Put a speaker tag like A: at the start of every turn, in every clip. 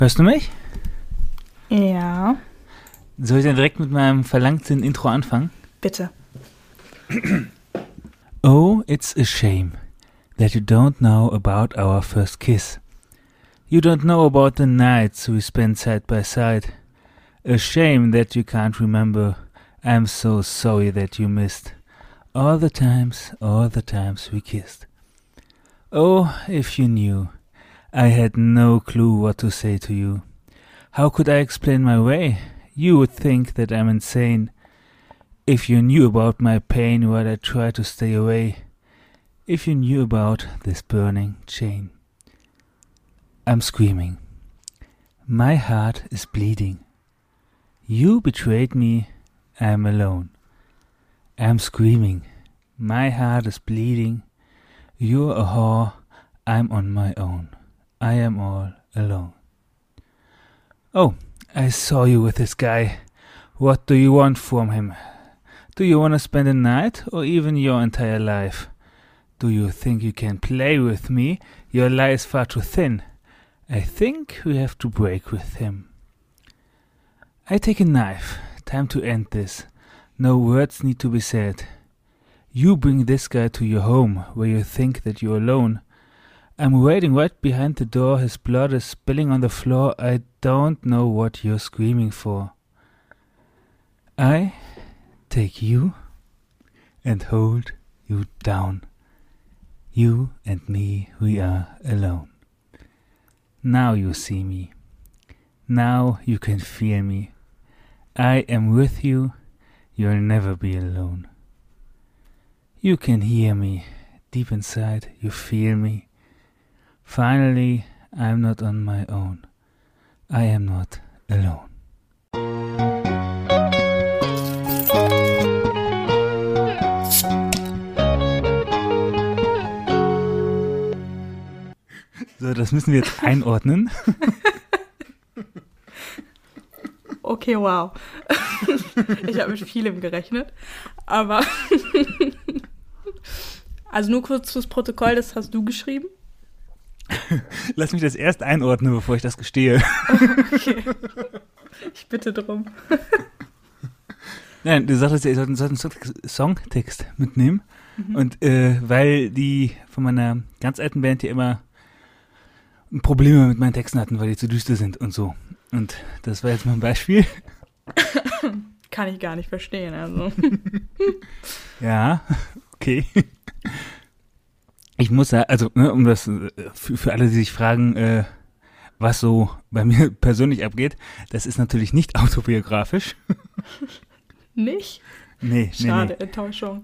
A: Hörst du mich?
B: Ja.
A: Soll ich dann direkt mit meinem verlangten Intro anfangen?
B: Bitte.
A: Oh, it's a shame that you don't know about our first kiss. You don't know about the nights we spent side by side. A shame that you can't remember. I'm so sorry that you missed all the times we kissed. Oh, if you knew, I had no clue what to say to you. How could I explain my way? You would think that I'm insane. If you knew about my pain while I try to stay away. If you knew about this burning chain. I'm screaming. My heart is bleeding. You betrayed me. I'm alone. I'm screaming. My heart is bleeding. You're a whore. I'm on my own. I am all alone. Oh, I saw you with this guy. What do you want from him? Do you want to spend a night or even your entire life? Do you think you can play with me? Your lie is far too thin. I think we have to break with him. I take a knife. Time to end this. No words need to be said. You bring this guy to your home where you think that you're alone. I'm waiting right behind the door. His blood is spilling on the floor. I don't know what you're screaming for. I take you and hold you down. You and me, we are alone. Now you see me. Now you can feel me. I am with you. You'll never be alone. You can hear me. Deep inside, you feel me. Finally, I'm not on my own. I am not alone. So, das müssen wir jetzt einordnen.
B: Okay, wow. Ich habe mit vielem gerechnet, aber also nur kurz fürs Protokoll, das hast du geschrieben?
A: Lass mich das erst einordnen, bevor ich das gestehe.
B: Okay. Ich bitte drum.
A: Nein, du sagtest ja, ich sollte einen Songtext mitnehmen. Und weil die von meiner ganz alten Band hier immer Probleme mit meinen Texten hatten, weil die zu düster sind und so. Und das war jetzt mal ein Beispiel.
B: Kann ich gar nicht verstehen, also.
A: Ja, okay. Ich muss sagen, also, ne, um das für alle, die sich fragen, was so bei mir persönlich abgeht, das ist natürlich nicht autobiografisch.
B: Nicht?
A: Nee.
B: Schade, Enttäuschung.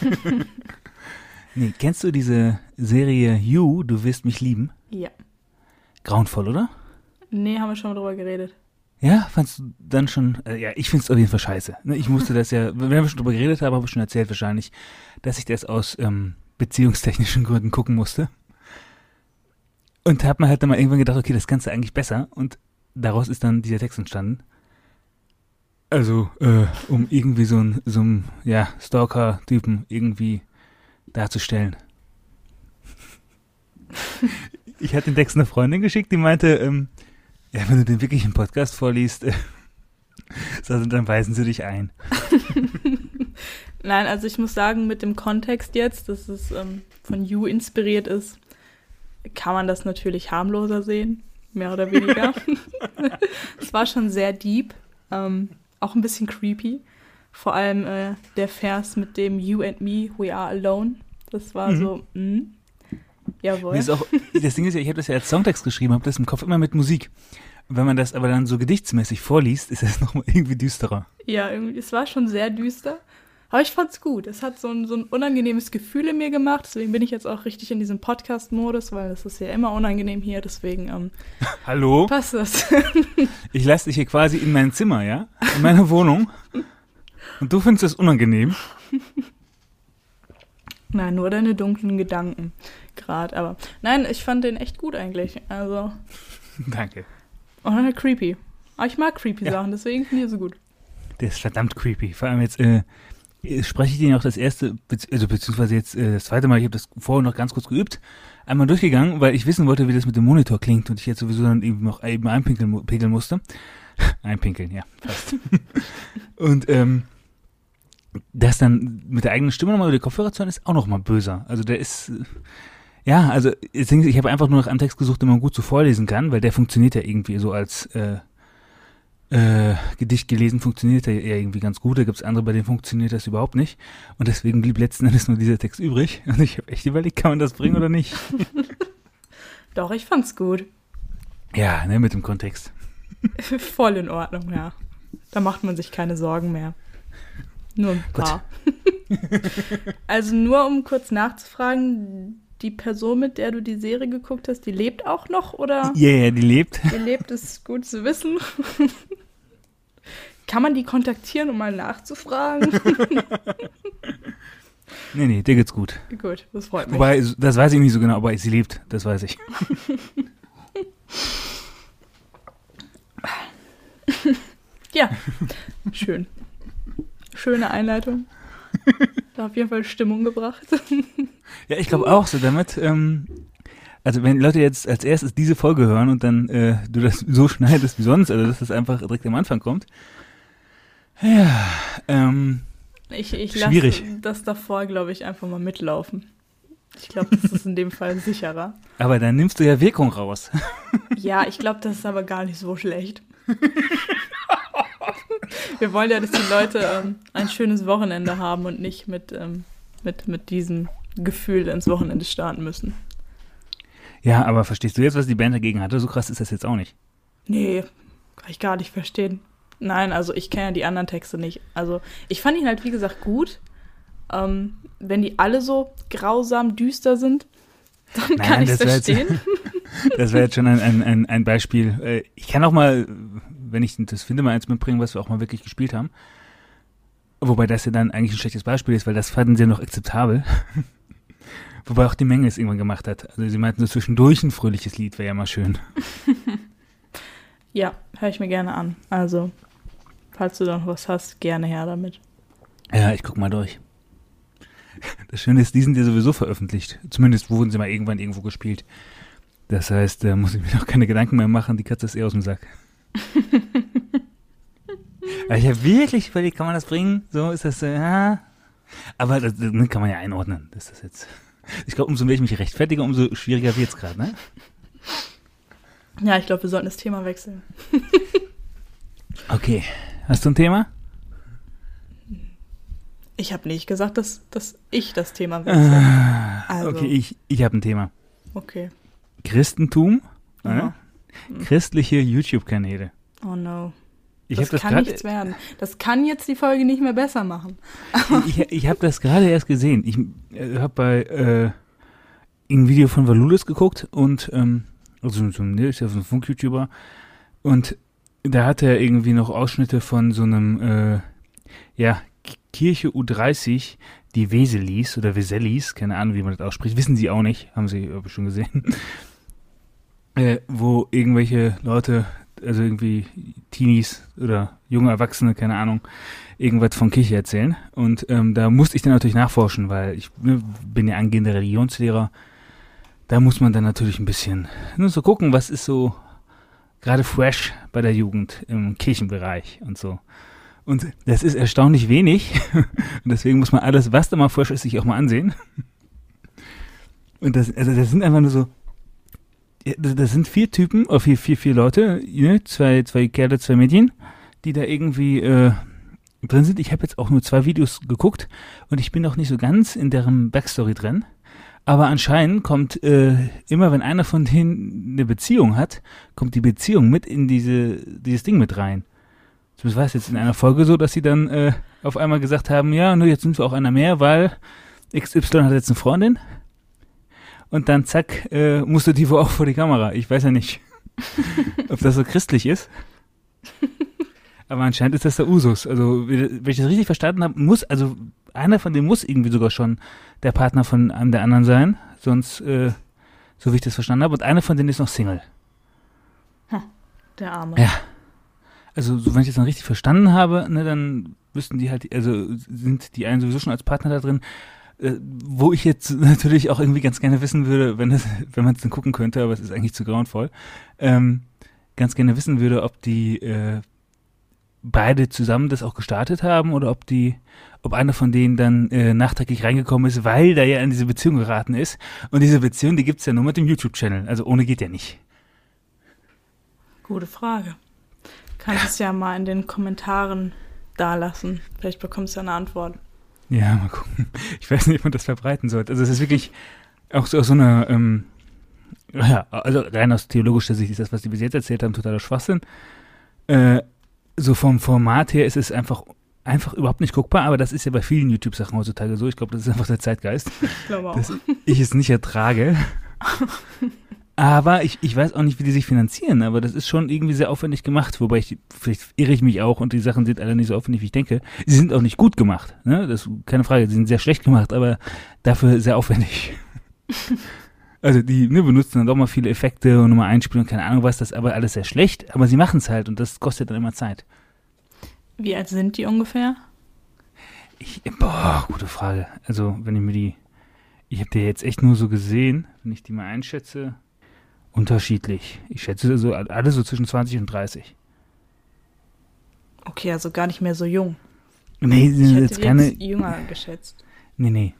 A: Nee, kennst du diese Serie You, du wirst mich lieben?
B: Ja.
A: Grauenvoll, oder?
B: Nee, haben wir schon mal drüber geredet.
A: Ja, fandst du dann schon, ja, ich find's auf jeden Fall scheiße. Ne, ich musste das ja, wenn wir schon drüber geredet haben, habe ich schon erzählt wahrscheinlich, dass ich das aus beziehungstechnischen Gründen gucken musste. Und hab mir halt dann mal irgendwann gedacht, okay, das kannst du eigentlich besser. Und daraus ist dann dieser Text entstanden. Also, um irgendwie so einen ja, Stalker-Typen irgendwie darzustellen. Ich hatte den Text einer Freundin geschickt, die meinte, ja, wenn du den wirklich im Podcast vorliest, dann weisen sie dich ein.
B: Nein, also ich muss sagen, mit dem Kontext jetzt, dass es von You inspiriert ist, kann man das natürlich harmloser sehen, mehr oder weniger. Es war schon sehr deep, auch ein bisschen creepy. Vor allem der Vers mit dem You and me, we are alone. Das war so, jawohl. Das Ding ist ja, ich habe das ja als Songtext geschrieben, habe das im Kopf immer mit Musik. Wenn man das aber dann so gedichtsmäßig vorliest, ist das nochmal irgendwie düsterer. Ja, irgendwie, es war schon sehr düster. Aber ich fand's gut. Es hat so ein unangenehmes Gefühl in mir gemacht. Deswegen bin ich jetzt auch richtig in diesem Podcast-Modus, weil es ist ja immer unangenehm hier. Deswegen
A: Hallo?
B: Passt das.
A: Ich lasse dich hier quasi in mein Zimmer, ja? In meiner Wohnung. Und du findest das unangenehm?
B: Nein, nur deine dunklen Gedanken gerade. Aber nein, ich fand den echt gut eigentlich. Also.
A: Danke.
B: Und creepy. Aber ich mag creepy Sachen, deswegen finde ich so gut.
A: Der ist verdammt creepy. Vor allem jetzt spreche ich den auch das erste, beziehungsweise jetzt das zweite Mal, ich habe das vorher noch ganz kurz geübt, einmal durchgegangen, weil ich wissen wollte, wie das mit dem Monitor klingt und ich jetzt sowieso dann eben noch eben einpinkeln musste. Einpinkeln, ja, fast. Und das dann mit der eigenen Stimme nochmal über die Kopfhörer zu hören, ist auch nochmal böser. Also der ist, ja, also ich habe einfach nur nach einem Text gesucht, den man gut so vorlesen kann, weil der funktioniert ja irgendwie so als Gedicht gelesen, funktioniert der ja irgendwie ganz gut. Da gibt es andere, bei denen funktioniert das überhaupt nicht. Und deswegen blieb letzten Endes nur dieser Text übrig. Und ich habe echt überlegt, kann man das bringen oder nicht?
B: Doch, ich fand's gut.
A: Ja, ne, mit dem Kontext.
B: Voll in Ordnung, ja. Da macht man sich keine Sorgen mehr. Nur ein paar. Also nur um kurz nachzufragen, die Person, mit der du die Serie geguckt hast, die lebt auch noch, oder?
A: Ja, die lebt.
B: Die lebt, ist gut zu wissen. Kann man die kontaktieren, um mal nachzufragen?
A: Nee, dir geht's gut.
B: Gut, das freut mich.
A: Wobei, das weiß ich nicht so genau, aber sie lebt, das weiß ich.
B: Ja, schön. Schöne Einleitung. Da auf jeden Fall Stimmung gebracht.
A: Ja, ich glaube auch so damit, also wenn Leute jetzt als erstes diese Folge hören und dann du das so schneidest wie sonst, also dass das einfach direkt am Anfang kommt. Ja,
B: Ich
A: schwierig.
B: lasse das davor, glaube ich, einfach mal mitlaufen. Ich glaube, das ist in dem Fall sicherer.
A: Aber dann nimmst du ja Wirkung raus.
B: Ja, ich glaube, das ist aber gar nicht so schlecht. Wir wollen ja, dass die Leute ein schönes Wochenende haben und nicht mit diesem Gefühl ins Wochenende starten müssen.
A: Ja, aber verstehst du jetzt, was die Band dagegen hatte? So krass ist das jetzt auch nicht.
B: Nee, kann ich gar nicht verstehen. Nein, also ich kenne ja die anderen Texte nicht. Also ich fand ihn halt, wie gesagt, gut. Wenn die alle so grausam düster sind, dann kann ich es verstehen.
A: Das wäre jetzt schon ein Beispiel. Ich kann auch mal, wenn ich das finde, mal eins mitbringen, was wir auch mal wirklich gespielt haben. Wobei das ja dann eigentlich ein schlechtes Beispiel ist, weil das fanden sie noch akzeptabel. Wobei auch die Menge es irgendwann gemacht hat. Also sie meinten, so zwischendurch ein fröhliches Lied wäre ja mal schön.
B: Ja, höre ich mir gerne an. Also, falls du da noch was hast, gerne her damit.
A: Ja, ich guck mal durch. Das Schöne ist, die sind ja sowieso veröffentlicht. Zumindest wurden sie mal irgendwann irgendwo gespielt. Das heißt, da muss ich mir auch keine Gedanken mehr machen, die Katze ist eh aus dem Sack. Aber ich habe wirklich überlegt, kann man das bringen? So ist das, ja. Aber das kann man ja einordnen. Das ist jetzt. Ich glaube, umso mehr ich mich rechtfertige, umso schwieriger wird es gerade, ne?
B: Ja, ich glaube, wir sollten das Thema wechseln.
A: Okay. Hast du ein Thema?
B: Ich habe nicht gesagt, dass ich das Thema wechsle. Also.
A: Okay, ich habe ein Thema.
B: Okay.
A: Christentum,
B: Ja.
A: Christliche YouTube-Kanäle.
B: Oh no.
A: Das
B: kann nichts werden. Das kann jetzt die Folge nicht mehr besser machen.
A: Ich habe das gerade erst gesehen. Ich habe bei ein Video von Valulis geguckt und also ist ja so ein Funk-YouTuber und da hat er irgendwie noch Ausschnitte von so einem Kirche U30, die Weselis oder Weselis, keine Ahnung, wie man das ausspricht, wissen sie auch nicht, haben sie aber schon gesehen, wo irgendwelche Leute, also irgendwie Teenies oder junge Erwachsene, keine Ahnung, irgendwas von Kirche erzählen. Und da musste ich dann natürlich nachforschen, weil ich bin ja angehender Religionslehrer. Da muss man dann natürlich ein bisschen nur so gucken, was ist so gerade fresh bei der Jugend im Kirchenbereich und so. Und das ist erstaunlich wenig. Und deswegen muss man alles, was da mal fresh ist, sich auch mal ansehen. Und das sind einfach nur so, das sind 4 Typen, oder vier Leute, ne? zwei Kerle, 2 Mädchen, die da irgendwie drin sind. Ich habe jetzt auch nur 2 Videos geguckt und ich bin auch nicht so ganz in deren Backstory drin. Aber anscheinend kommt immer, wenn einer von denen eine Beziehung hat, kommt die Beziehung mit in dieses Ding mit rein. Zumindest war es jetzt in einer Folge so, dass sie dann auf einmal gesagt haben, ja, nur jetzt sind wir auch einer mehr, weil XY hat jetzt eine Freundin. Und dann zack, musste die wohl auch vor die Kamera. Ich weiß ja nicht, ob das so christlich ist. Aber anscheinend ist das der Usus. Also, wenn ich das richtig verstanden habe, also einer von denen muss irgendwie sogar schon der Partner von einem der anderen sein. Sonst, so wie ich das verstanden habe. Und einer von denen ist noch Single.
B: Der Arme.
A: Ja. also so, wenn ich das dann richtig verstanden habe, ne, dann wüssten die halt, also sind die einen sowieso schon als Partner da drin, wo ich jetzt natürlich auch irgendwie ganz gerne wissen würde, wenn man es dann gucken könnte, aber es ist eigentlich zu grauenvoll, ganz gerne wissen würde, ob die beide zusammen das auch gestartet haben oder ob einer von denen dann nachträglich reingekommen ist, weil da ja in diese Beziehung geraten ist. Und diese Beziehung, die gibt's ja nur mit dem YouTube-Channel, also ohne geht ja nicht.
B: Gute Frage. Kannst es ja mal in den Kommentaren dalassen. Vielleicht bekommst du ja eine Antwort.
A: Ja, mal gucken. Ich weiß nicht, ob man das verbreiten sollte. Also es ist wirklich auch so aus so einer, also rein aus theologischer Sicht ist das, was die bis jetzt erzählt haben, totaler Schwachsinn. So vom Format her ist es einfach überhaupt nicht guckbar, aber das ist ja bei vielen YouTube-Sachen heutzutage so. Ich glaube, das ist einfach der Zeitgeist,
B: Ich glaube auch.
A: dass ich es nicht ertrage. Aber ich weiß auch nicht, wie die sich finanzieren, aber das ist schon irgendwie sehr aufwendig gemacht, wobei vielleicht irre ich mich auch und die Sachen sind alle nicht so aufwendig, wie ich denke. Sie sind auch nicht gut gemacht, ne? Das ist keine Frage, sie sind sehr schlecht gemacht, aber dafür sehr aufwendig. Also die benutzen dann doch mal viele Effekte und nochmal einspielen und keine Ahnung was, das ist aber alles sehr schlecht, aber sie machen es halt und das kostet dann immer Zeit.
B: Wie alt sind die ungefähr?
A: Gute Frage. Also wenn ich habe die jetzt echt nur so gesehen, wenn ich die mal einschätze, unterschiedlich. Ich schätze so alle so zwischen 20 und 30.
B: Okay, also gar nicht mehr so jung.
A: Nee,
B: Ich hätte
A: jetzt keine.
B: jetzt jünger geschätzt.
A: Nee.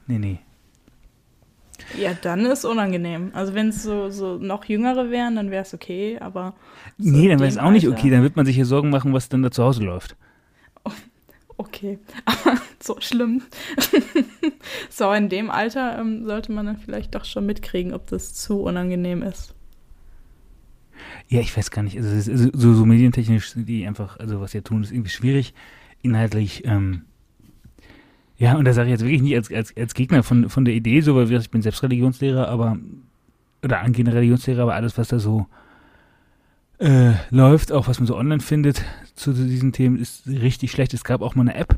B: Ja, dann ist unangenehm. Also wenn es so noch jüngere wären, dann wäre es okay, aber so
A: Nee,
B: in
A: dann wäre es
B: dem
A: auch nicht
B: Alter-
A: okay. Dann wird man sich hier Sorgen machen, was dann da zu Hause läuft.
B: Okay, aber so schlimm. So, in dem Alter sollte man dann vielleicht doch schon mitkriegen, ob das zu unangenehm ist.
A: Ja, ich weiß gar nicht. Also es ist so medientechnisch sind die einfach, also was sie tun, ist irgendwie schwierig. Inhaltlich, ja, und da sage ich jetzt wirklich nicht als Gegner von der Idee, so, weil ich bin selbst Religionslehrer, oder angehender Religionslehrer, aber alles, was da so läuft, auch was man so online findet zu diesen Themen, ist richtig schlecht. Es gab auch mal eine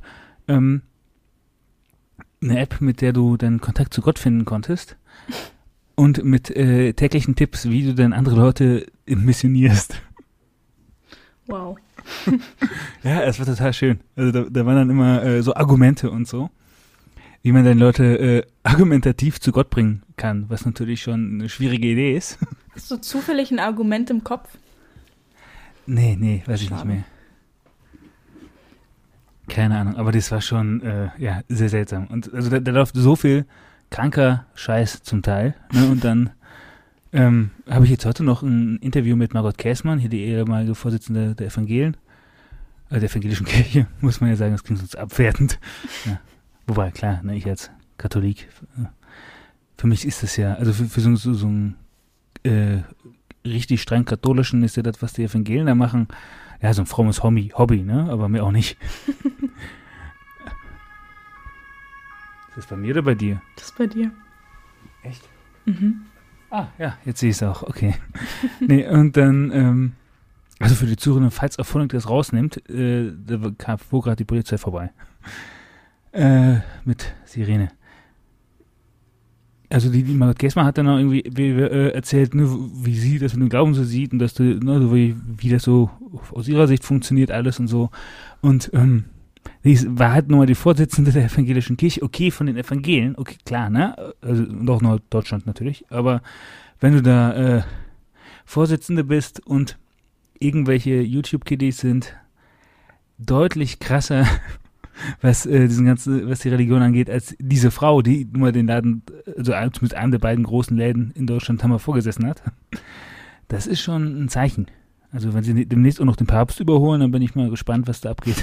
A: App, mit der du dann Kontakt zu Gott finden konntest und mit täglichen Tipps, wie du dann andere Leute missionierst.
B: Wow.
A: Ja, es war total schön. Also da waren dann immer so Argumente und so, wie man dann Leute argumentativ zu Gott bringen kann, was natürlich schon eine schwierige Idee ist.
B: Hast du zufällig ein Argument im Kopf?
A: Nee, weiß ich
B: Schade.
A: nicht mehr. Keine Ahnung, aber das war schon, ja, sehr seltsam. Und also da läuft so viel kranker Scheiß zum Teil, ne? Und dann habe ich jetzt heute noch ein Interview mit Margot Käßmann, hier die ehemalige Vorsitzende der Evangelien, der evangelischen Kirche, muss man ja sagen, das klingt sonst abwertend. Ja. Wobei, klar, ne, ich als Katholik, für mich ist das ja, also für so ein richtig streng katholischen ist ja das, was die Evangelien da machen, ja, so ein frommes Hobby, ne, aber mir auch nicht. Ist das bei mir oder bei dir?
B: Das ist bei dir.
A: Echt?
B: Mhm.
A: Ah, ja, jetzt sehe ich es auch, okay. Nee, und dann, also für die Zuhörer, falls Erfolg das rausnimmt, da fuhr gerade die Polizei vorbei. Mit Sirene. Also die Margot Käßmann hat dann auch irgendwie erzählt, ne, wie sie das mit dem Glauben so sieht und dass wie das so aus ihrer Sicht funktioniert alles und so. Und sie war halt nur mal die Vorsitzende der evangelischen Kirche, okay, von den Evangelien, okay, klar, ne? Also und auch Norddeutschland natürlich, aber wenn du da Vorsitzende bist und irgendwelche YouTube-Kiddies sind deutlich krasser, was die Religion angeht, als diese Frau, die nur den Laden, also mit einem der beiden großen Läden in Deutschland haben wir vorgesessen hat. Das ist schon ein Zeichen. Also wenn sie demnächst auch noch den Papst überholen, dann bin ich mal gespannt, was da abgeht.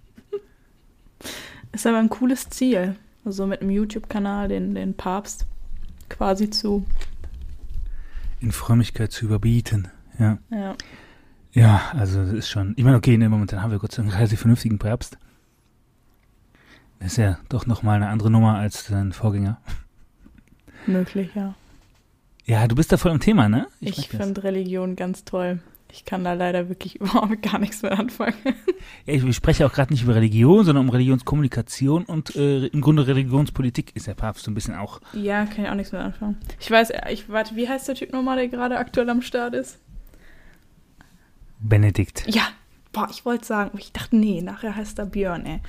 B: Ist aber ein cooles Ziel. Also mit einem YouTube-Kanal den Papst quasi zu.
A: In Frömmigkeit zu überbieten, ja.
B: Ja.
A: Ja, also das ist schon, ich meine, okay, ne, momentan haben wir Gott sei Dank einen relativ vernünftigen Papst. Das ist ja doch nochmal eine andere Nummer als sein Vorgänger.
B: Möglich, ja.
A: Ja, du bist da voll im Thema, ne?
B: Ich finde Religion ganz toll. Ich kann da leider wirklich überhaupt gar nichts mehr anfangen.
A: Ja, ich spreche auch gerade nicht über Religion, sondern um Religionskommunikation und im Grunde Religionspolitik ist der Papst so ein bisschen auch.
B: Ja, kann ich auch nichts mehr anfangen. Warte, wie heißt der Typ nochmal, der gerade aktuell am Start ist?
A: Benedikt.
B: Ja, Boah, ich wollte sagen, aber ich dachte, nee, nachher heißt er Björn, ey.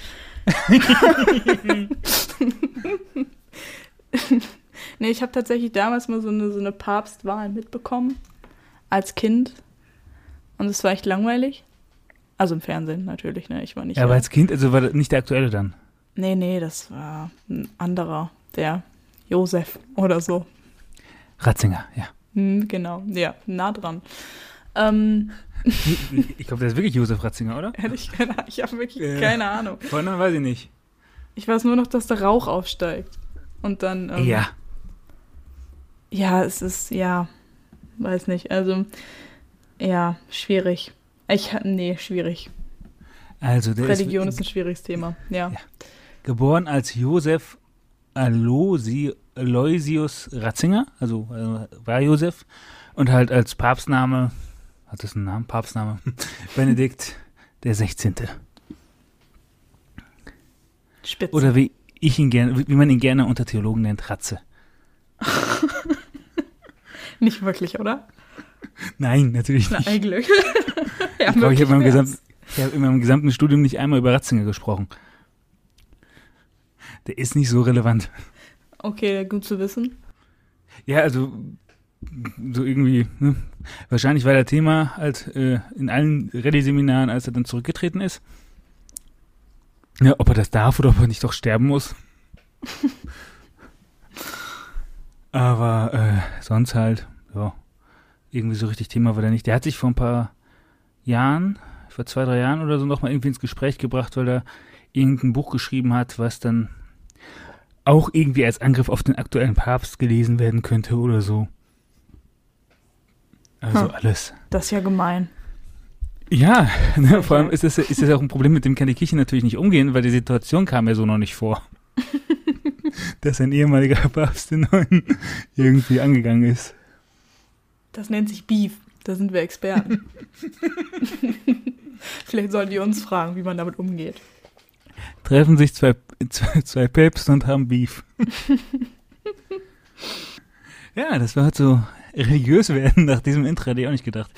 B: Nee, ich habe tatsächlich damals mal so eine Papstwahl mitbekommen. Als Kind. Und es war echt langweilig. Also im Fernsehen natürlich, ne? Ich war nicht.
A: Ja, aber als Kind, also war das nicht der aktuelle dann?
B: Nee, das war ein anderer. Der Josef oder so.
A: Ratzinger, ja.
B: Genau, ja, nah dran.
A: Ich glaube, der ist wirklich Josef Ratzinger, oder?
B: Ehrlich, ich habe wirklich keine Ahnung.
A: Vorne weiß ich nicht.
B: Ich weiß nur noch, dass der Rauch aufsteigt. Und dann.
A: Ja.
B: Ja, es ist, ja, weiß nicht. Also, ja, schwierig. Schwierig.
A: Also
B: Religion ist ein schwieriges Thema, ja.
A: Geboren als Josef Aloysius Ratzinger, also war Josef, und halt als Papstname, hat das einen Namen? Papstname? Benedikt der 16.
B: Spitze.
A: Oder wie man ihn gerne unter Theologen nennt, Ratze.
B: Nicht wirklich, oder?
A: Nein, natürlich nicht.
B: Na, ein Glück.
A: Ja, ich glaube, ich habe in meinem gesamten Studium nicht einmal über Ratzinger gesprochen. Der ist nicht so relevant.
B: Okay, gut zu wissen.
A: Ja, also so irgendwie, ne? Wahrscheinlich war der Thema halt in allen Rallye-Seminaren, als er dann zurückgetreten ist. Ja, ob er das darf oder ob er nicht doch sterben muss. Aber sonst halt, ja, irgendwie so richtig Thema war der nicht. Der hat sich vor ein paar Jahren, vor 2-3 Jahren oder so, nochmal irgendwie ins Gespräch gebracht, weil er irgendein Buch geschrieben hat, was dann auch irgendwie als Angriff auf den aktuellen Papst gelesen werden könnte oder so. Also alles.
B: Das ist ja gemein.
A: Ja, ne, vor allem ist das auch ein Problem, mit dem kann die Kirche natürlich nicht umgehen, weil die Situation kam ja so noch nicht vor. Dass ein ehemaliger Papst den neuen irgendwie angegangen ist.
B: Das nennt sich Beef. Da sind wir Experten. Vielleicht sollen die uns fragen, wie man damit umgeht.
A: Treffen sich zwei Päpste und haben Beef. Ja, das war halt so religiös werden nach diesem Intro, hätte ich auch nicht gedacht.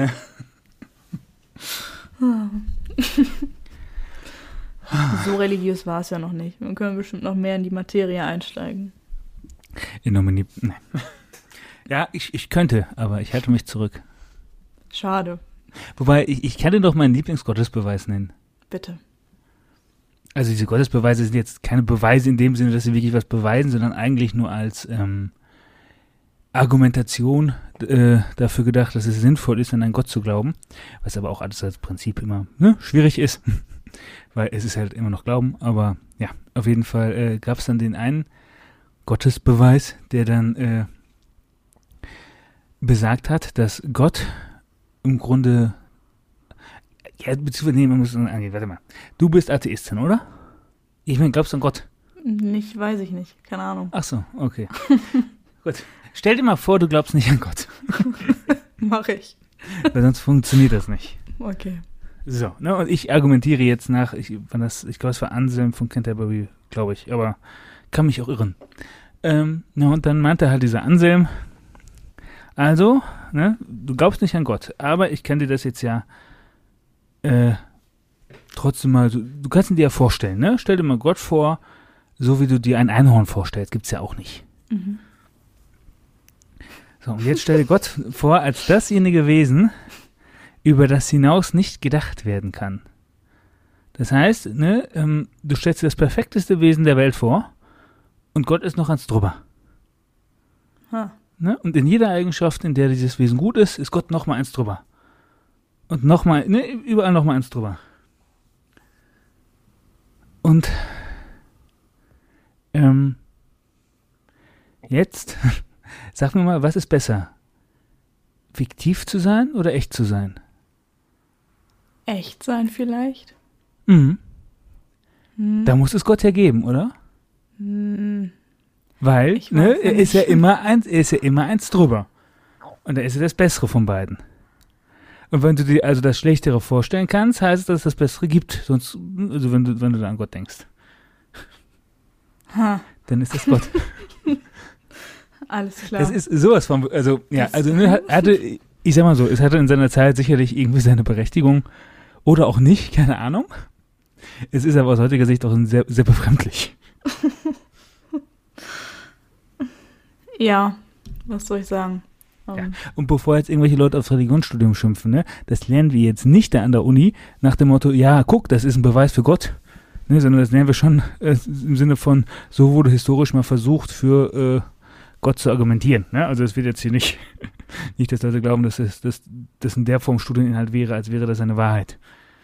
B: So religiös war es ja noch nicht. Wir können bestimmt noch mehr in die Materie einsteigen.
A: Nein. Ja, ich könnte, aber ich halte mich zurück.
B: Schade.
A: Wobei, ich kann dir doch meinen Lieblingsgottesbeweis nennen.
B: Bitte.
A: Also diese Gottesbeweise sind jetzt keine Beweise in dem Sinne, dass sie wirklich was beweisen, sondern eigentlich nur als Argumentation dafür gedacht, dass es sinnvoll ist, an einen Gott zu glauben. Was aber auch alles als Prinzip immer schwierig ist, weil es ist halt immer noch Glauben. Aber ja, auf jeden Fall gab es dann den einen Gottesbeweis, der dann besagt hat, dass Gott im Grunde, ja, beziehungsweise, man muss sagen, warte mal, du bist Atheistin, oder? Ich meine, glaubst du an Gott?
B: Nicht, weiß ich nicht, keine Ahnung.
A: Ach so, okay. Gut. Stell dir mal vor, du glaubst nicht an Gott.
B: Mach ich.
A: Weil sonst funktioniert das nicht.
B: Okay.
A: So, ne, und ich argumentiere jetzt nach, ich glaube, es war Anselm von Canterbury, glaube ich, aber kann mich auch irren. Und dann meinte halt dieser Anselm, also, ne, du glaubst nicht an Gott, aber ich kann dir das jetzt ja trotzdem mal, du kannst ihn dir ja vorstellen, ne? Stell dir mal Gott vor, so wie du dir ein Einhorn vorstellst, gibt's ja auch nicht.
B: Mhm.
A: So, und jetzt stell dir Gott vor als dasjenige Wesen, über das hinaus nicht gedacht werden kann. Das heißt, ne, du stellst dir das perfekteste Wesen der Welt vor und Gott ist noch eins drüber. Ne? Und in jeder Eigenschaft, in der dieses Wesen gut ist, ist Gott noch mal eins drüber. Und nochmal, ne, überall nochmal eins drüber. Und jetzt, sag mir mal, was ist besser? Fiktiv zu sein oder echt zu sein?
B: Echt sein vielleicht?
A: Mhm. Da muss es Gott ja geben, oder? Weil, ne, er ist ja immer eins drüber. Und da ist er das Bessere von beiden. Und wenn du dir also das Schlechtere vorstellen kannst, heißt es, dass es das Bessere gibt. Sonst, also wenn du da an Gott denkst. Dann ist das Gott.
B: Alles klar.
A: Das ist sowas von, also, ja, also, ne, ich sag mal so, es hatte in seiner Zeit sicherlich irgendwie seine Berechtigung Oder auch nicht, keine Ahnung. Es ist aber aus heutiger Sicht auch sehr, sehr befremdlich.
B: Ja, was soll ich sagen?
A: Ja. Und bevor jetzt irgendwelche Leute aufs Religionsstudium schimpfen, ne, das lernen wir jetzt nicht da an der Uni nach dem Motto, ja, guck, das ist ein Beweis für Gott, ne, sondern das lernen wir schon im Sinne von, so wurde historisch mal versucht, für Gott zu argumentieren. Ne? Also es wird jetzt hier nicht, dass Leute glauben, dass das in der Form Studieninhalt wäre, als wäre das eine Wahrheit.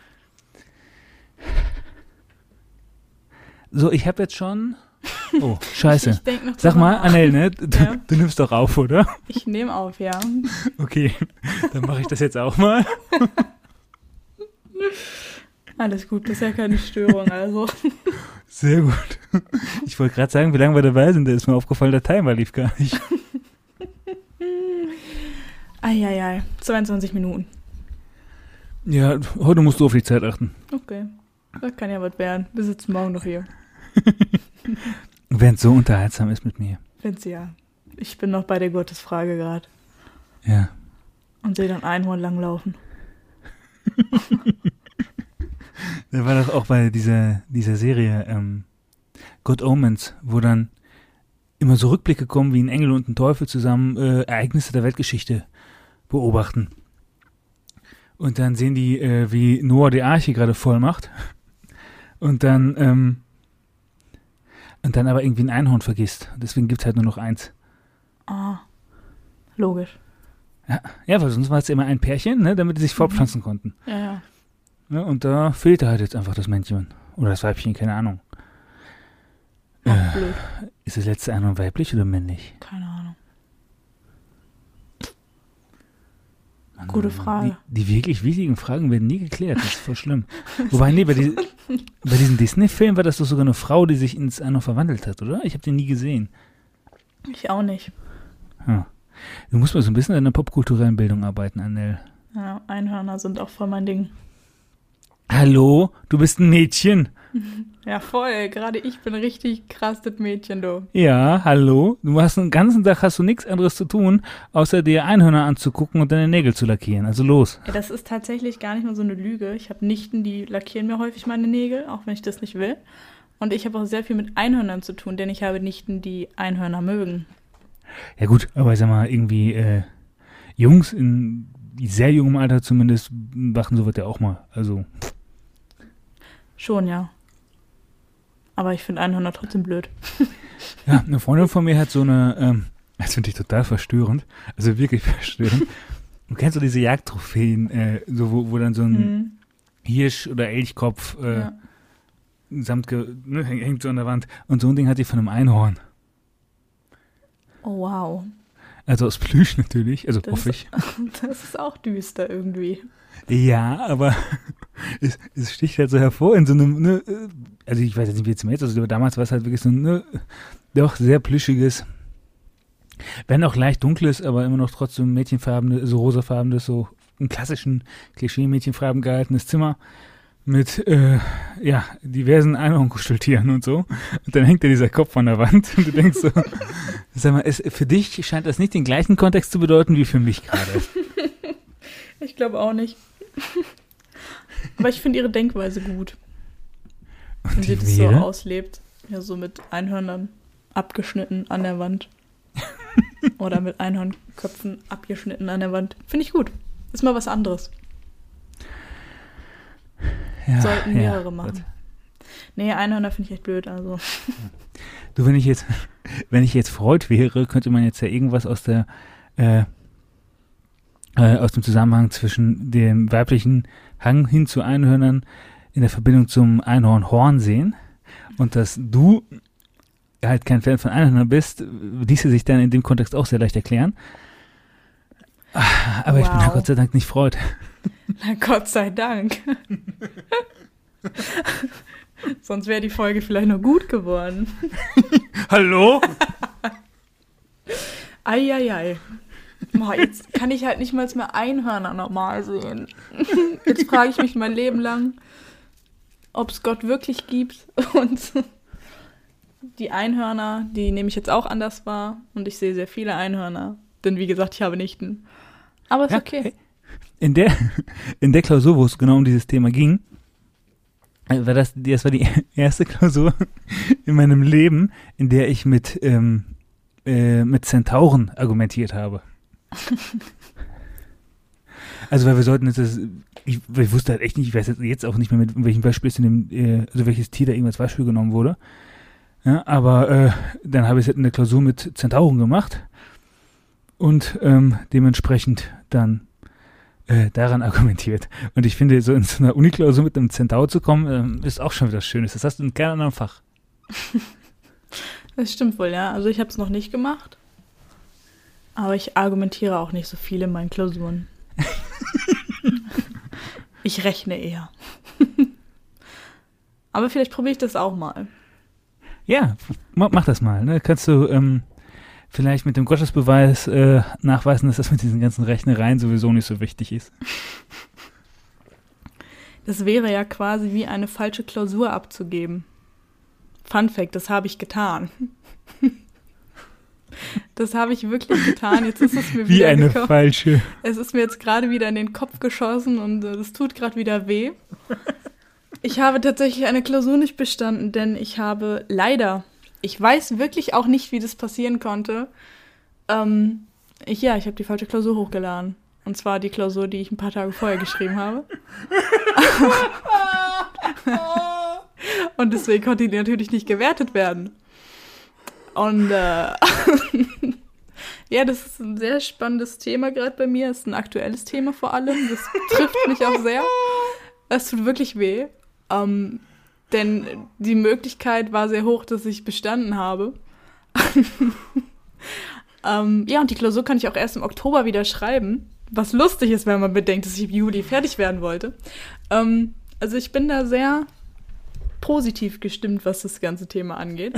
A: So, ich habe jetzt schon... Oh, scheiße.
B: Ich denk noch
A: Sag mal,
B: nach.
A: Annelle, ne?
B: Ja.
A: Du nimmst doch auf, oder?
B: Ich nehme auf, ja.
A: Okay, dann mache ich das jetzt auch mal.
B: Alles gut, bisher keine Störung, also.
A: Sehr gut. Ich wollte gerade sagen, wie lange wir dabei sind, da ist mir aufgefallen, der Timer lief gar nicht.
B: Eieiei, 22 Minuten.
A: Ja, heute musst du auf die Zeit achten.
B: Okay, das kann ja was werden. Wir sitzen morgen noch hier.
A: Wenn es so unterhaltsam ist mit mir.
B: Find's ja. Ich bin noch bei der Gottesfrage gerade.
A: Ja.
B: Und sehe dann Einhorn langlaufen.
A: Da war doch auch bei dieser Serie Good Omens, wo dann immer so Rückblicke kommen, wie ein Engel und ein Teufel zusammen Ereignisse der Weltgeschichte beobachten. Und dann sehen die, wie Noah die Arche gerade voll macht. Und dann aber irgendwie ein Einhorn vergisst. Deswegen gibt es halt nur noch eins.
B: Ah, logisch.
A: Ja, weil sonst war es immer ein Pärchen, ne, damit die sich fortpflanzen konnten.
B: Ja.
A: Ja, und da fehlte halt jetzt einfach das Männchen. Oder das Weibchen, keine Ahnung.
B: Ach, blöd.
A: Ist das letzte Einhorn weiblich oder männlich?
B: Keine Ahnung.
A: Mann,
B: Gute Frage.
A: Die wirklich wichtigen Fragen werden nie geklärt. Das ist voll schlimm. Wobei, nee, bei diesen Disney-Filmen war das doch sogar eine Frau, die sich ins Einhorn verwandelt hat, oder? Ich habe den nie gesehen.
B: Ich auch nicht.
A: Hm. Du musst mal so ein bisschen an der popkulturellen Bildung arbeiten, Annelle.
B: Ja, Einhörner sind auch voll mein Ding.
A: Hallo? Du bist ein Mädchen.
B: Ja, voll. Gerade ich bin richtig krass das Mädchen, du.
A: Ja, hallo? Du hast den ganzen Tag nichts anderes zu tun, außer dir Einhörner anzugucken und deine Nägel zu lackieren. Also los.
B: Ja, das ist tatsächlich gar nicht mal so eine Lüge. Ich habe Nichten, die lackieren mir häufig meine Nägel, auch wenn ich das nicht will. Und ich habe auch sehr viel mit Einhörnern zu tun, denn ich habe Nichten, die Einhörner mögen.
A: Ja gut, aber ich sag mal, irgendwie Jungs in sehr jungem Alter zumindest machen sowas ja auch mal. Also
B: Schon, ja. Aber ich finde Einhörner trotzdem blöd.
A: ja, eine Freundin von mir hat so eine, das finde ich total verstörend, also wirklich verstörend. Du kennst so diese Jagdtrophäen, so wo dann so ein Hirsch- oder Elchkopf hängt so an der Wand. Und so ein Ding hat die von einem Einhorn.
B: Oh, wow.
A: Also aus Plüsch natürlich, also hoffe ich.
B: Das ist auch düster irgendwie.
A: Ja, aber es sticht halt so hervor in so einem, ne, also ich weiß jetzt nicht, wie es jetzt ist, aber damals war es halt wirklich so ein, doch sehr plüschiges, wenn auch leicht dunkles, aber immer noch trotzdem mädchenfarbenes, so rosafarbenes, so im klassischen Klischee-Mädchenfarben gehaltenes Zimmer mit, diversen Einhornkuscheltieren und so. Und dann hängt da dieser Kopf an der Wand und du denkst so, sag mal, für dich scheint das nicht den gleichen Kontext zu bedeuten wie für mich gerade.
B: Ich glaube auch nicht. Aber ich finde ihre Denkweise gut. Wenn sie das so auslebt. Ja, so mit Einhörnern abgeschnitten an der Wand. Oder mit Einhornköpfen abgeschnitten an der Wand. Finde ich gut. Ist mal was anderes.
A: Ja,
B: sollten mehrere machen.
A: Gut.
B: Nee, Einhörner finde ich echt blöd. Also.
A: Du, wenn ich jetzt Freud wäre, könnte man jetzt ja irgendwas aus dem Zusammenhang zwischen dem weiblichen Hang hin zu Einhörnern in der Verbindung zum Einhornhorn sehen und dass du halt kein Fan von Einhörnern bist, ließe sich dann in dem Kontext auch sehr leicht erklären. Aber Ich bin ja Gott sei Dank nicht Freud.
B: Na Gott sei Dank. Sonst wäre die Folge vielleicht noch gut geworden.
A: Hallo?
B: Eieiei. Boah, jetzt kann ich halt nicht mal mehr Einhörner normal sehen. Jetzt frage ich mich mein Leben lang, ob es Gott wirklich gibt. Und die Einhörner, die nehme ich jetzt auch anders wahr. Und ich sehe sehr viele Einhörner. Denn wie gesagt, ich habe Nichten. Aber ist okay.
A: in der Klausur, wo es genau um dieses Thema ging, das war die erste Klausur in meinem Leben, in der ich mit Zentauren argumentiert habe. Also, weil wir sollten ich wusste halt echt nicht, ich weiß jetzt auch nicht mehr, mit welchem Beispiel es also welches Tier da irgendwas Beispiel genommen wurde. Ja, aber dann habe ich es halt in der Klausur mit Zentauren gemacht und dementsprechend dann daran argumentiert. Und ich finde, so in so einer Uniklausur mit einem Zentaur zu kommen, ist auch schon wieder Schönes. Das hast du in keinem anderen Fach.
B: Das stimmt wohl, ja. Also ich habe es noch nicht gemacht. Aber ich argumentiere auch nicht so viel in meinen Klausuren. Ich rechne eher. Aber vielleicht probiere ich das auch mal.
A: Ja, mach das mal. Ne? Kannst du vielleicht mit dem Gottesbeweis nachweisen, dass das mit diesen ganzen Rechnereien sowieso nicht so wichtig ist.
B: Das wäre ja quasi wie eine falsche Klausur abzugeben. Fun Fact, das habe ich getan. Das habe ich wirklich getan. Jetzt ist es mir
A: wie
B: wieder
A: eine
B: gekommen.
A: Falsche.
B: Es ist mir jetzt gerade wieder in den Kopf geschossen und es tut gerade wieder weh. Ich habe tatsächlich eine Klausur nicht bestanden, denn ich habe leider, ich weiß wirklich auch nicht, wie das passieren konnte. Ich habe die falsche Klausur hochgeladen. Und zwar die Klausur, die ich ein paar Tage vorher geschrieben habe. Und deswegen konnte die natürlich nicht gewertet werden. Und ja, das ist ein sehr spannendes Thema gerade bei mir. Es ist ein aktuelles Thema vor allem. Das trifft mich auch sehr. Es tut wirklich weh. Denn die Möglichkeit war sehr hoch, dass ich bestanden habe. Ja, und die Klausur kann ich auch erst im Oktober wieder schreiben. Was lustig ist, wenn man bedenkt, dass ich im Juli fertig werden wollte. Also ich bin da sehr positiv gestimmt, was das ganze Thema angeht.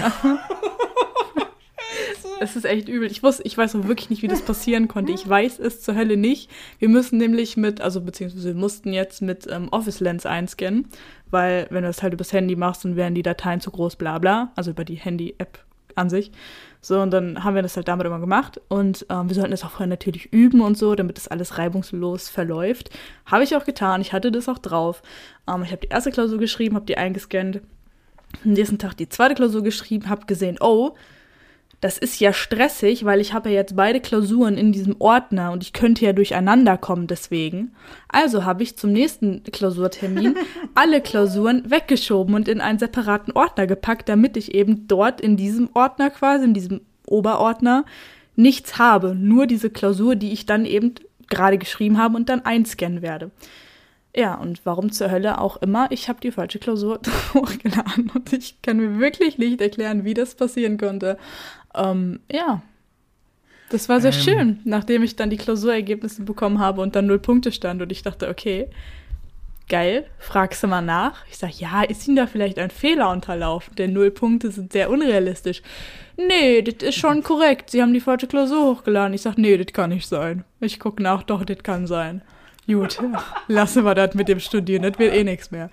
B: Es ist echt übel. Ich weiß auch wirklich nicht, wie das passieren konnte. Ich weiß es zur Hölle nicht. Wir müssen nämlich beziehungsweise wir mussten jetzt mit Office Lens einscannen, weil wenn du das halt übers Handy machst, dann wären die Dateien zu groß, bla bla, also über die Handy-App an sich. So, und dann haben wir das halt damit immer gemacht und wir sollten das auch vorher natürlich üben und so, damit das alles reibungslos verläuft. Habe ich auch getan, ich hatte das auch drauf. Ich habe die erste Klausur geschrieben, habe die eingescannt, am nächsten Tag die zweite Klausur geschrieben, habe gesehen, oh, das ist ja stressig, weil ich habe ja jetzt beide Klausuren in diesem Ordner und ich könnte ja durcheinander kommen deswegen. Also habe ich zum nächsten Klausurtermin alle Klausuren weggeschoben und in einen separaten Ordner gepackt, damit ich eben dort in diesem Ordner quasi, in diesem Oberordner, nichts habe. Nur diese Klausur, die ich dann eben gerade geschrieben habe und dann einscannen werde. Ja, und warum zur Hölle auch immer, ich habe die falsche Klausur hochgeladen und ich kann mir wirklich nicht erklären, wie das passieren konnte. Ja, das war sehr schön, nachdem ich dann die Klausurergebnisse bekommen habe und dann 0 Punkte stand und ich dachte, okay, geil, fragst du mal nach? Ich sage, ja, ist Ihnen da vielleicht ein Fehler unterlaufen, denn 0 Punkte sind sehr unrealistisch. Nee, das ist schon korrekt, Sie haben die falsche Klausur hochgeladen. Ich sage, nee, das kann nicht sein. Ich gucke nach, doch, das kann sein. Gut, lassen wir das mit dem Studieren, das wird eh nichts mehr.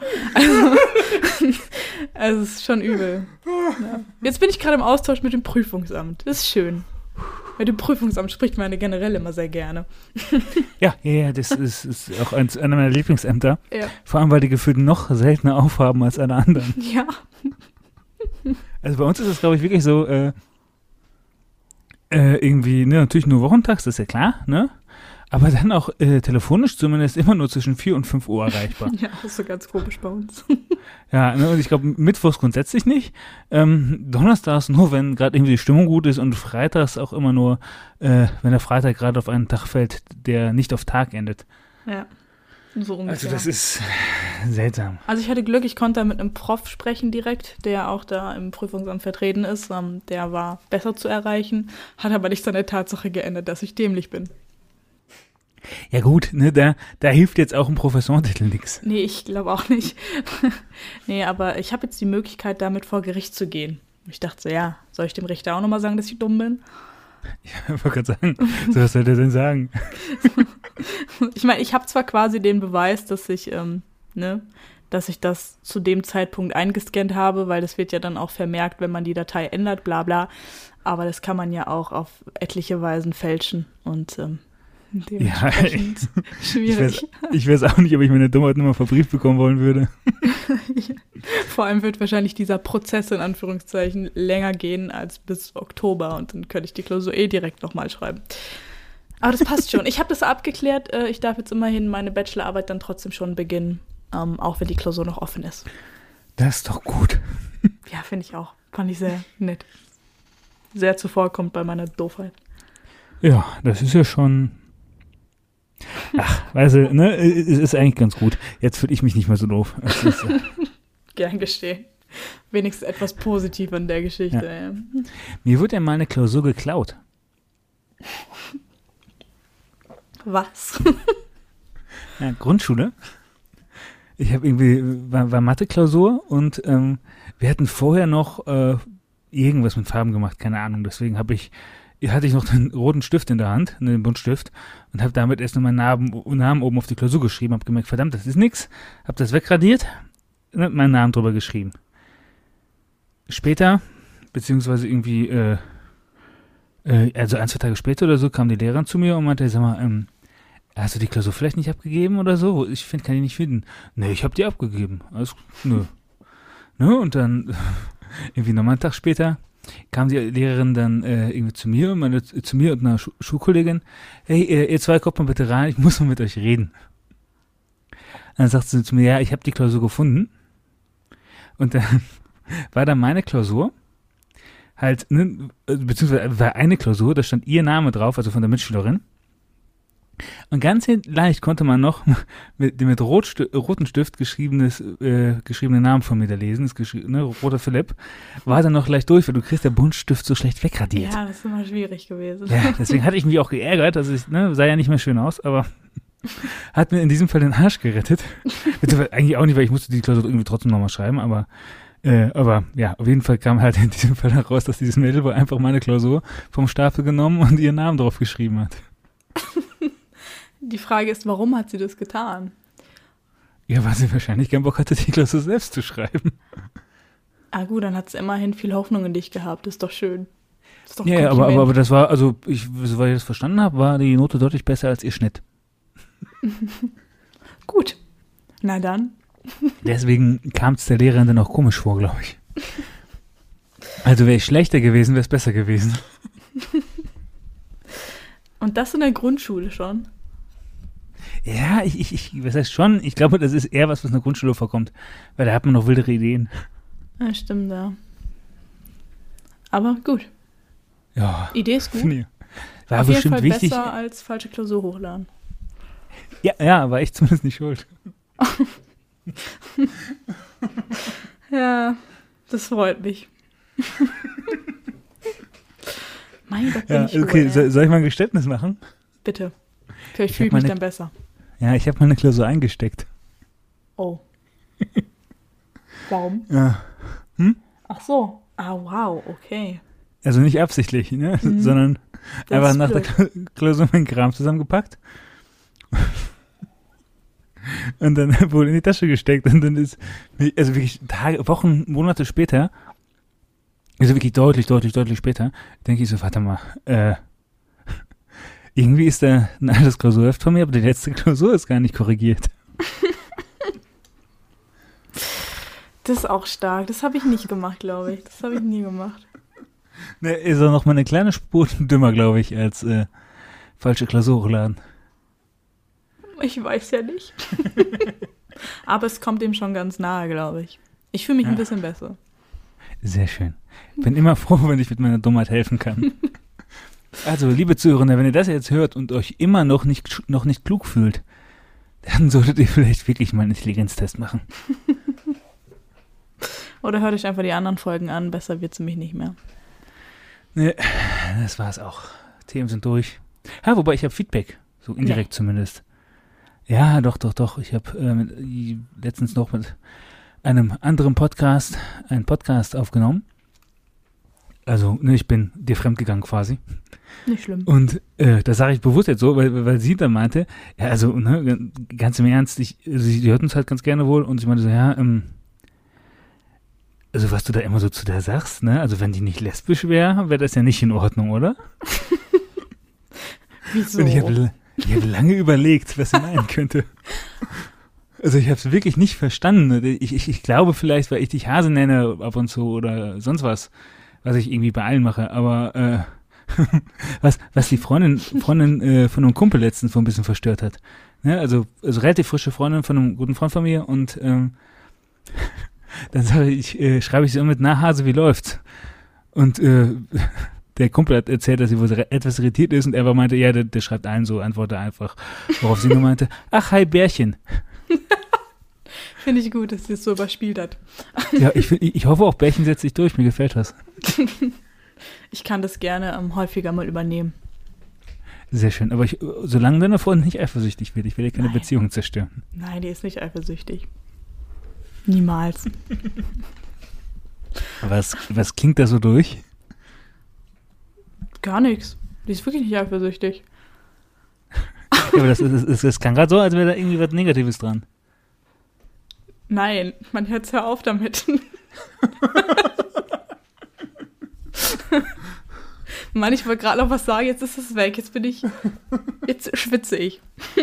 B: Also es ist schon übel. Ja. Jetzt bin ich gerade im Austausch mit dem Prüfungsamt. Das ist schön. Mit dem Prüfungsamt spricht man generell immer sehr gerne.
A: Ja, das ist auch einer meiner Lieblingsämter.
B: Ja.
A: Vor allem, weil die gefühlt noch seltener aufhaben als alle anderen.
B: Ja.
A: Also bei uns ist es, glaube ich, wirklich so, irgendwie, ne, natürlich nur wochentags, das ist ja klar, ne? Aber dann auch telefonisch zumindest immer nur zwischen 4 und 5 Uhr erreichbar.
B: Ja, das ist so ganz komisch bei uns.
A: Ja, ne, und ich glaube, mittwochs grundsätzlich nicht. Donnerstags nur, wenn gerade irgendwie die Stimmung gut ist und freitags auch immer nur, wenn der Freitag gerade auf einen Tag fällt, der nicht auf Tag endet.
B: Ja, so ungefähr.
A: Also das ist seltsam.
B: Also ich hatte Glück, ich konnte da mit einem Prof sprechen direkt, der auch da im Prüfungsamt vertreten ist. Der war besser zu erreichen, hat aber nichts an der Tatsache geändert, dass ich dämlich bin.
A: Ja gut, ne, da hilft jetzt auch ein Professorentitel nichts.
B: Nee, ich glaube auch nicht. Nee, aber ich habe jetzt die Möglichkeit, damit vor Gericht zu gehen. Ich dachte so, ja, soll ich dem Richter auch nochmal sagen, dass ich dumm bin?
A: Ja, ich wollte gerade sagen, so was soll der denn sagen?
B: Ich meine, ich habe zwar quasi den Beweis, dass ich das zu dem Zeitpunkt eingescannt habe, weil das wird ja dann auch vermerkt, wenn man die Datei ändert, bla bla. Aber das kann man ja auch auf etliche Weisen fälschen und Dementsprechend schwierig.
A: Ich weiß auch nicht, ob ich meine Dummheit nochmal verbrieft bekommen wollen würde.
B: Vor allem wird wahrscheinlich dieser Prozess in Anführungszeichen länger gehen als bis Oktober und dann könnte ich die Klausur direkt nochmal schreiben. Aber das passt schon. Ich habe das abgeklärt. Ich darf jetzt immerhin meine Bachelorarbeit dann trotzdem schon beginnen, auch wenn die Klausur noch offen ist.
A: Das ist doch gut.
B: Ja, finde ich auch. Fand ich sehr nett. Sehr zuvorkommt bei meiner Doofheit.
A: Ja, das ist ja schon... Ach, weißt du, ne, es ist eigentlich ganz gut. Jetzt fühle ich mich nicht mehr so doof. Ist,
B: Gern geschehen. Wenigstens etwas positiv an der Geschichte.
A: Ja.
B: Ja.
A: Mir wurde ja mal eine Klausur geklaut.
B: Was?
A: Ja, Grundschule. Ich habe war Mathe-Klausur und wir hatten vorher noch irgendwas mit Farben gemacht, keine Ahnung. Deswegen hatte ich noch den roten Stift in der Hand, den Buntstift, und habe damit erst noch meinen Namen oben auf die Klausur geschrieben, habe gemerkt, verdammt, das ist nix, habe das wegradiert und hab meinen Namen drüber geschrieben. Später, beziehungsweise irgendwie, also 1-2 Tage später oder so, kam die Lehrerin zu mir und meinte, sag mal, hast du die Klausur vielleicht nicht abgegeben oder so? Kann die nicht finden. Nee, ich habe die abgegeben. Nö. Ne? Und dann, irgendwie nochmal einen Tag später, kam die Lehrerin dann irgendwie zu mir und einer Schulkollegin, hey, ihr zwei kommt mal bitte rein, ich muss mal mit euch reden. Und dann sagt sie zu mir, ja, ich habe die Klausur gefunden. Und dann war dann meine Klausur, halt, ne, beziehungsweise war eine Klausur, da stand ihr Name drauf, also von der Mitschülerin. Und ganz leicht konnte man noch mit roten Stift geschriebene Namen von mir da lesen, Roter Philipp, war dann noch leicht durch, weil du kriegst der Buntstift so schlecht wegradiert.
B: Ja, das ist immer schwierig gewesen.
A: Ja, deswegen hatte ich mich auch geärgert, also ich sah ja nicht mehr schön aus, aber hat mir in diesem Fall den Arsch gerettet. Eigentlich auch nicht, weil ich musste die Klausur irgendwie trotzdem nochmal schreiben, aber ja, auf jeden Fall kam halt in diesem Fall heraus, dass dieses Mädel wohl einfach meine Klausur vom Stapel genommen und ihren Namen drauf geschrieben hat.
B: Die Frage ist, warum hat sie das getan?
A: Ja, weil sie wahrscheinlich keinen Bock hatte, die Klausur selbst zu schreiben.
B: Ah gut, dann hat sie immerhin viel Hoffnung in dich gehabt. Das ist doch schön. Das ist doch
A: Ja, aber das war, also soweit ich das verstanden habe, war die Note deutlich besser als ihr Schnitt.
B: Gut. Na dann.
A: Deswegen kam es der Lehrerin dann auch komisch vor, glaube ich. Also wäre ich schlechter gewesen, wäre es besser gewesen.
B: Und das in der Grundschule schon?
A: Ja, was heißt schon? Ich glaube, das ist eher was in der Grundschule vorkommt. Weil da hat man noch wildere Ideen.
B: Ja, stimmt, ja. Aber gut.
A: Ja.
B: Idee ist gut.
A: Nee. War
B: auf jeden
A: bestimmt
B: Fall
A: wichtig.
B: Besser als falsche Klausur hochladen.
A: Ja, war ich zumindest nicht schuld.
B: Ja, das freut mich. Mein Gott, bin ich
A: okay,
B: cool,
A: soll ich mal ein Geständnis machen?
B: Bitte. Vielleicht fühle ich mich dann besser.
A: Ja, ich habe meine Klausur eingesteckt.
B: Oh. Warum?
A: Ja.
B: Ach so. Ah, wow, okay.
A: Also nicht absichtlich, ne? Sondern
B: Das
A: einfach
B: ist
A: nach
B: blöd.
A: der Klausur meinen Kram zusammengepackt. Und dann wurde in die Tasche gesteckt. Und dann ist, also wirklich Tage, Wochen, Monate später, also wirklich deutlich später, denke ich so, warte mal, irgendwie ist da ein altes Klausurheft von mir, aber die letzte Klausur ist gar nicht korrigiert.
B: Das ist auch stark. Das habe ich nicht gemacht, glaube ich. Das habe ich nie gemacht.
A: Ne, ist auch noch mal eine kleine Spur dümmer, glaube ich, als falsche Klausur hochladen.
B: Ich weiß ja nicht. Aber es kommt ihm schon ganz nahe, glaube ich. Ich fühle mich ein bisschen besser.
A: Sehr schön. Bin immer froh, wenn ich mit meiner Dummheit helfen kann. Also, liebe Zuhörer, wenn ihr das jetzt hört und euch immer noch nicht klug fühlt, dann solltet ihr vielleicht wirklich mal einen Intelligenztest machen.
B: Oder hört euch einfach die anderen Folgen an. Besser wird es nämlich nicht mehr.
A: Ne, das war's auch. Themen sind durch. Ja, wobei ich habe Feedback. So indirekt zumindest. Ja, doch. Ich habe letztens noch mit einem anderen Podcast einen Podcast aufgenommen. Also, ne, ich bin dir fremdgegangen quasi.
B: Nicht schlimm.
A: Und das sage ich bewusst jetzt so, weil sie dann meinte, ja, also, ne, ganz im Ernst, sie hört uns halt ganz gerne wohl und sie meinte so, ja, also was du da immer so zu der sagst, ne, also wenn die nicht lesbisch wäre das ja nicht in Ordnung, oder?
B: Wieso?
A: Und Ich habe lange überlegt, was sie meinen könnte. Also ich habe es wirklich nicht verstanden. Ich glaube vielleicht, weil ich dich Hase nenne ab und zu oder sonst was ich irgendwie bei allen mache. Aber was die Freundin von einem Kumpel letztens so ein bisschen verstört hat. Ne? Also relativ frische Freundin von einem guten Freund von mir und dann schreibe ich so mit, na Hase, wie läuft's? Und der Kumpel hat erzählt, dass sie wohl etwas irritiert ist und er meinte, ja, der schreibt ein, so antworte einfach. Worauf sie nur meinte, ach, hi Bärchen.
B: Finde ich gut, dass sie es so überspielt hat.
A: Ja, ich hoffe auch, Bärchen setzt sich durch, mir gefällt das.
B: Ich kann das gerne häufiger mal übernehmen.
A: Sehr schön, aber solange deine Freundin nicht eifersüchtig wird, ich will ja keine Beziehung zerstören.
B: Nein, die ist nicht eifersüchtig. Niemals.
A: Was klingt da so durch?
B: Gar nichts. Die ist wirklich nicht eifersüchtig.
A: Ja, aber das klang gerade so, als wäre da irgendwie was Negatives dran.
B: Nein, man hört ja auf damit. Mann, ich wollte gerade noch was sagen, jetzt ist es weg. Jetzt schwitze ich.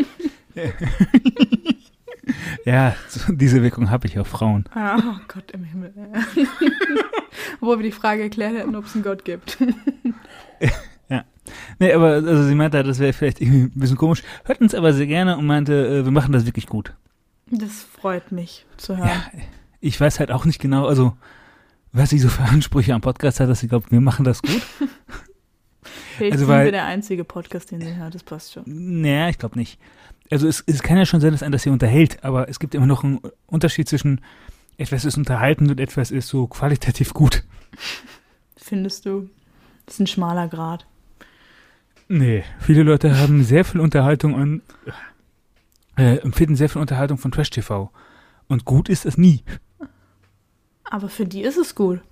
A: Ja, diese Wirkung habe ich auf Frauen.
B: Oh Gott im Himmel. Wo wir die Frage erklärt hätten, ob es einen Gott gibt.
A: Ja. Nee, aber also sie meinte, das wäre vielleicht irgendwie ein bisschen komisch. Hört uns aber sehr gerne und meinte, wir machen das wirklich gut.
B: Das freut mich zu hören.
A: Ja, ich weiß halt auch nicht genau, also was sie so für Ansprüche am Podcast hat, dass sie glaubt, wir machen das gut.
B: Vielleicht sind wir der einzige Podcast, den sie hört, das passt schon.
A: Naja, ich glaube nicht. Also es kann ja schon sein, dass einen das hier unterhält, aber es gibt immer noch einen Unterschied zwischen etwas ist unterhaltend und etwas ist so qualitativ gut.
B: Findest du? Das ist ein schmaler Grat.
A: Nee, viele Leute haben sehr viel Unterhaltung empfinden sehr viel Unterhaltung von Trash-TV. Und gut ist es nie.
B: Aber für die ist es gut.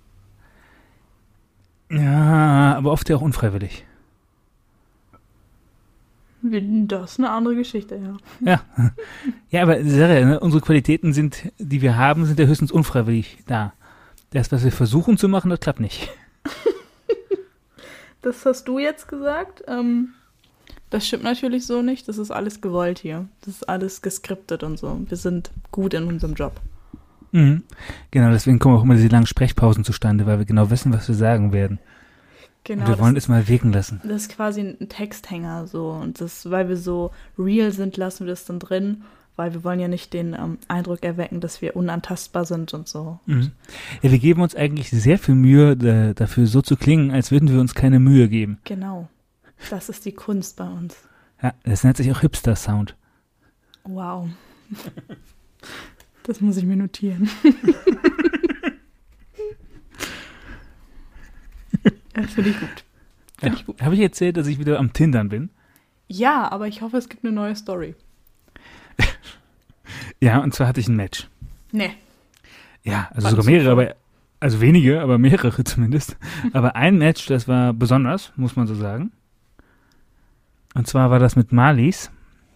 A: Ja, aber oft ja auch unfreiwillig.
B: Das ist eine andere Geschichte, ja.
A: Ja, ja, aber ne, unsere Qualitäten die wir haben, sind ja höchstens unfreiwillig da. Das, was wir versuchen zu machen, das klappt nicht.
B: Das hast du jetzt gesagt. Das stimmt natürlich so nicht. Das ist alles gewollt hier. Das ist alles geskriptet und so. Wir sind gut in unserem Job.
A: Mhm. Genau, deswegen kommen auch immer diese langen Sprechpausen zustande, weil wir genau wissen, was wir sagen werden. Genau. Und wir wollen es mal wirken lassen.
B: Das ist quasi ein Texthänger so. Und weil wir so real sind, lassen wir das dann drin, weil wir wollen ja nicht den Eindruck erwecken, dass wir unantastbar sind und so.
A: Mhm. Ja, wir geben uns eigentlich sehr viel Mühe, dafür so zu klingen, als würden wir uns keine Mühe geben.
B: Genau. Das ist die Kunst bei uns.
A: Ja, das nennt sich auch Hipster-Sound.
B: Wow. Das muss ich mir notieren. Das finde ich gut. Finde ich gut.
A: Habe ich erzählt, dass ich wieder am Tindern bin?
B: Ja, aber ich hoffe, es gibt eine neue Story.
A: Ja, und zwar hatte ich ein Match.
B: Nee.
A: Ja, also sogar mehrere, also wenige, aber mehrere zumindest. Aber ein Match, das war besonders, muss man so sagen. Und zwar war das mit Marlies,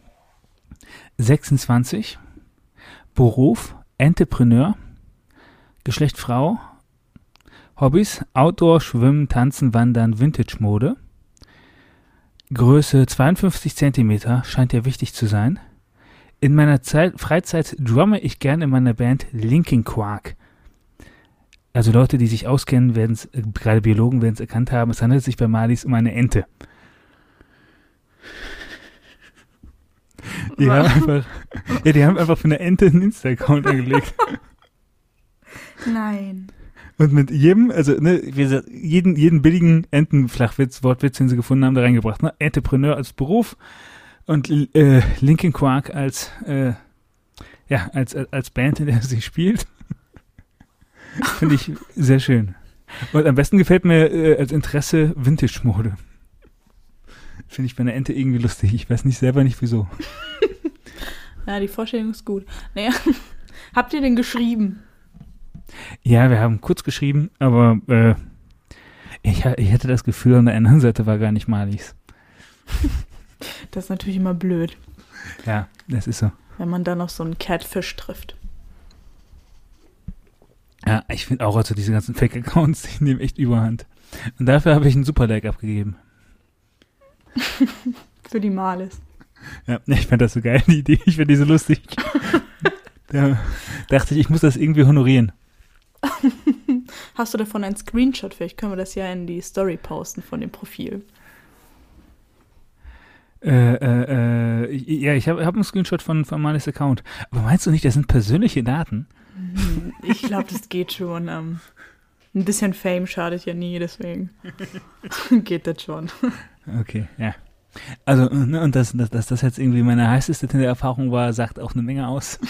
A: 26, Beruf, Entrepreneur, Geschlecht Frau, Hobbys, Outdoor, Schwimmen, Tanzen, Wandern, Vintage-Mode, Größe 52 Zentimeter, scheint ja wichtig zu sein. In meiner Freizeit drumme ich gerne in meiner Band Linkin Quark. Also Leute, die sich auskennen, gerade Biologen werden es erkannt haben, es handelt sich bei Marlies um eine Ente. Die haben einfach für eine Ente einen Insta-Account angelegt.
B: Nein.
A: Und mit jedem, also ne, jeden billigen Entenflachwitz, Wortwitz, den sie gefunden haben, da reingebracht. Ne? Entrepreneur als Beruf und Linkin Quark als Band, in der sie spielt. Finde ich sehr schön. Und am besten gefällt mir als Interesse Vintage-Mode. Finde ich bei einer Ente irgendwie lustig. Ich weiß selber nicht wieso.
B: Ja, die Vorstellung ist gut. Naja, habt ihr denn geschrieben?
A: Ja, wir haben kurz geschrieben, aber ich hatte das Gefühl, an der anderen Seite war gar nicht Marlies.
B: Das ist natürlich immer blöd.
A: Ja, das ist so.
B: Wenn man dann noch so einen Catfish trifft.
A: Ja, ich finde auch, also diese ganzen Fake-Accounts, die nehmen echt Überhand. Und dafür habe ich einen Super-Like abgegeben.
B: Für die Malis.
A: Ja, ich fand das so geil, die Idee. Ich finde die so lustig. Da dachte ich muss das irgendwie honorieren.
B: Hast du davon einen Screenshot? Vielleicht können wir das ja in die Story posten von dem Profil.
A: Ja, ich hab einen Screenshot von Malis Account. Aber meinst du nicht, das sind persönliche Daten?
B: Ich glaube, das geht schon. Ein bisschen Fame schadet ja nie, deswegen geht das schon.
A: Okay, ja. Also, ne, und dass das jetzt irgendwie meine heißeste Tinder-Erfahrung war, sagt auch eine Menge aus.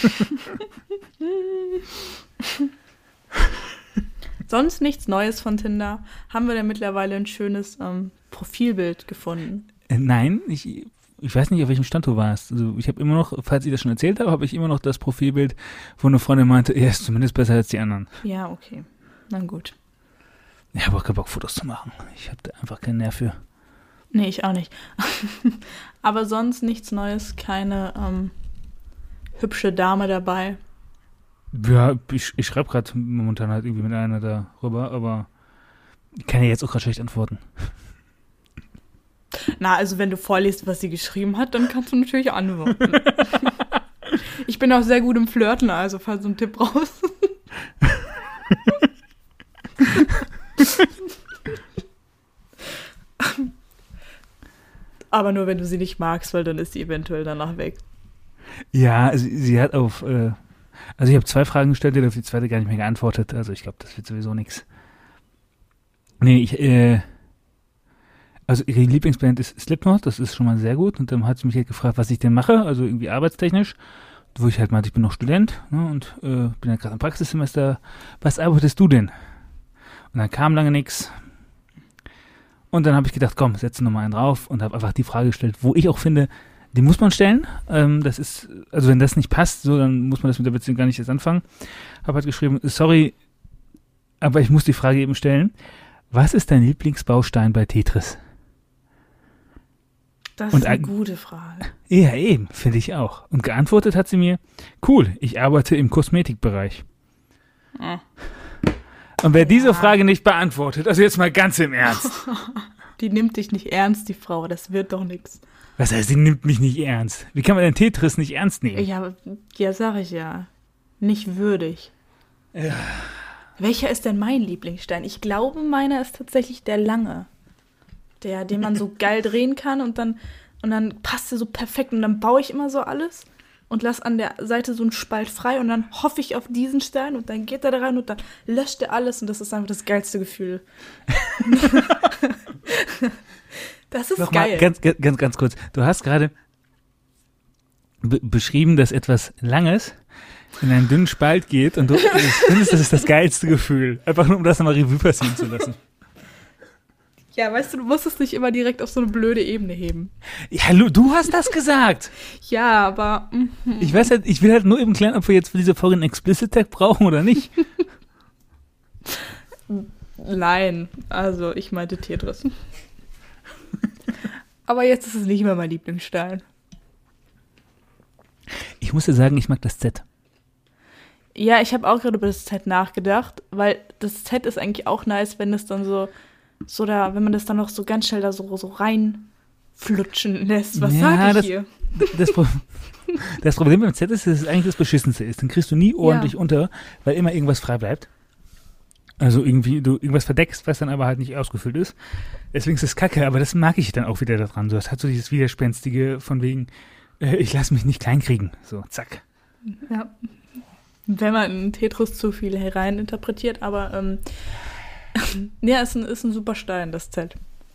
B: Sonst nichts Neues von Tinder. Haben wir denn mittlerweile ein schönes Profilbild gefunden?
A: Nein, ich weiß nicht, auf welchem Stand du warst. Also ich habe immer noch, falls ich das schon erzählt habe, habe ich immer noch das Profilbild, wo eine Freundin meinte, er ist zumindest besser als die anderen.
B: Ja, okay. Na gut.
A: Ich habe auch keinen Bock, Fotos zu machen. Ich habe da einfach keinen Nerv für.
B: Nee, ich auch nicht. Aber sonst nichts Neues, keine hübsche Dame dabei.
A: Ja, ich schreibe gerade momentan halt irgendwie mit einer darüber, aber ich kann ja jetzt auch gerade schlecht antworten.
B: Na, also wenn du vorliest, was sie geschrieben hat, dann kannst du natürlich antworten. Ich bin auch sehr gut im Flirten, also fall so ein Tipp raus. Aber nur, wenn du sie nicht magst, weil dann ist sie eventuell danach weg.
A: Ja, sie hat auf, also ich habe 2 Fragen gestellt, die hat auf die zweite gar nicht mehr geantwortet, also ich glaube, das wird sowieso nichts. Nee, also ihre Lieblingsband ist Slipknot, das ist schon mal sehr gut. Und dann hat sie mich halt gefragt, was ich denn mache, also irgendwie arbeitstechnisch. Wo ich halt meinte, ich bin noch Student, ne, und bin halt gerade im Praxissemester. Was arbeitest du denn? Und dann kam lange nichts. Und dann habe ich gedacht, komm, setze nochmal einen drauf und habe einfach die Frage gestellt, wo ich auch finde, die muss man stellen. Das ist, also wenn das nicht passt, so, dann muss man das mit der Beziehung gar nicht erst anfangen. Habe halt geschrieben, sorry, aber ich muss die Frage eben stellen. Was ist dein Lieblingsbaustein bei Tetris?
B: Das ist eine gute Frage.
A: Ja, eben, finde ich auch. Und geantwortet hat sie mir, cool, ich arbeite im Kosmetikbereich. Und wer diese Frage nicht beantwortet, also jetzt mal ganz im Ernst.
B: Die nimmt dich nicht ernst, die Frau, das wird doch nichts.
A: Was heißt, sie nimmt mich nicht ernst? Wie kann man denn Tetris nicht ernst nehmen?
B: Ja, sag ich ja. Nicht würdig.
A: Ja.
B: Welcher ist denn mein Lieblingsstein? Ich glaube, meiner ist tatsächlich der lange. Den man so geil drehen kann und dann passt er so perfekt und dann baue ich immer so alles und lasse an der Seite so einen Spalt frei und dann hoffe ich auf diesen Stein und dann geht er da rein und dann löscht er alles und das ist einfach das geilste Gefühl. Das ist geil.
A: Ganz kurz. Du hast gerade beschrieben, dass etwas Langes in einen dünnen Spalt geht und du findest, das ist das geilste Gefühl. Einfach nur, um das nochmal Revue passieren zu lassen.
B: Ja, weißt du musst es nicht immer direkt auf so eine blöde Ebene heben.
A: Ja, du hast das gesagt.
B: Ja, aber...
A: Ich weiß halt, ich will halt nur eben klären, ob wir jetzt für diese Folge einen Explicit Tag brauchen oder nicht.
B: Nein, also ich meinte Tetris. Aber jetzt ist es nicht mehr mein Lieblingsstein.
A: Ich muss dir sagen, ich mag das Z.
B: Ja, ich habe auch gerade über das Z nachgedacht, weil das Z ist eigentlich auch nice, wenn es dann so da, wenn man das dann noch so ganz schnell da so reinflutschen lässt. Was sag ich hier?
A: Das Problem beim Z ist, dass es eigentlich das Beschissenste ist. Dann kriegst du nie ordentlich unter, weil immer irgendwas frei bleibt. Also irgendwie du irgendwas verdeckst, was dann aber halt nicht ausgefüllt ist. Deswegen ist es kacke, aber das mag ich dann auch wieder daran. So, das hat so dieses Widerspenstige von wegen, ich lasse mich nicht kleinkriegen. So, zack.
B: Ja. Wenn man in Tetris zu viel hereininterpretiert, aber ja, ist ein super Stein, das Z.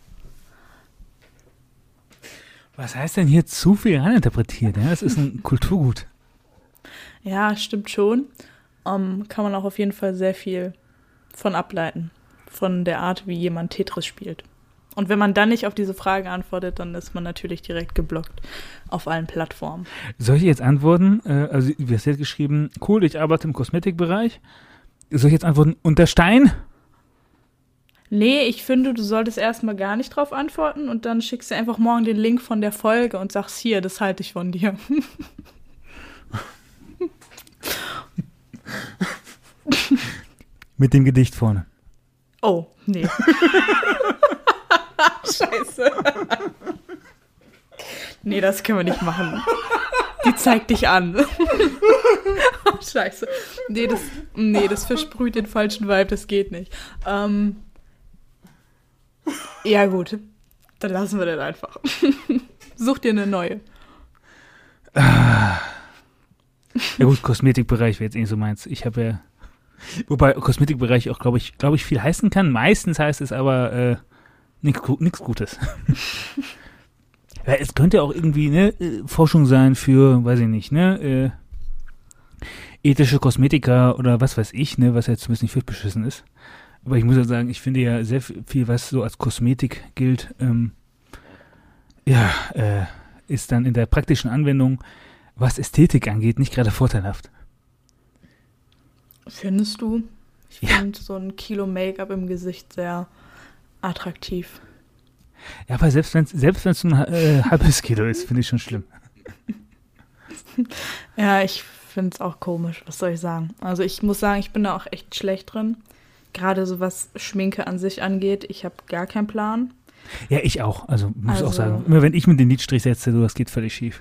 A: Was heißt denn hier zu viel reininterpretiert? Ja, das ist ein Kulturgut.
B: Ja, stimmt schon. Kann man auch auf jeden Fall sehr viel von ableiten. Von der Art, wie jemand Tetris spielt. Und wenn man dann nicht auf diese Frage antwortet, dann ist man natürlich direkt geblockt auf allen Plattformen.
A: Soll ich jetzt antworten? Also, wie hast du jetzt geschrieben? Cool, ich arbeite im Kosmetikbereich. Soll ich jetzt antworten? Und der Stein?
B: Nee, ich finde, du solltest erstmal gar nicht drauf antworten und dann schickst du einfach morgen den Link von der Folge und sagst, hier, das halte ich von dir.
A: Mit dem Gedicht vorne.
B: Oh, nee. Scheiße. Nee, das können wir nicht machen. Die zeigt dich an. Oh, scheiße. Nee, das versprüht den falschen Vibe, das geht nicht. Ja gut, dann lassen wir das einfach. Such dir eine neue.
A: Ja gut, Kosmetikbereich wäre jetzt nicht so meins. Ich habe ja, wobei Kosmetikbereich auch, glaube ich, viel heißen kann. Meistens heißt es aber nichts Gutes. Ja, es könnte auch irgendwie Forschung sein für, weiß ich nicht, ethische Kosmetika oder was weiß ich, was jetzt zumindest nicht für beschissen ist. Aber ich muss ja sagen, ich finde ja sehr viel, was so als Kosmetik gilt, ist dann in der praktischen Anwendung, was Ästhetik angeht, nicht gerade vorteilhaft.
B: Findest du? Ich finde so ein Kilo Make-up im Gesicht sehr attraktiv.
A: Ja, aber selbst wenn es ein halbes Kilo ist, finde ich schon schlimm.
B: Ja, ich finde es auch komisch, was soll ich sagen. Also ich muss sagen, ich bin da auch echt schlecht drin. Gerade so was Schminke an sich angeht, ich habe gar keinen Plan.
A: Ja, ich auch. Also muss auch sagen, immer wenn ich mit den Lidstrich setze, das geht völlig schief.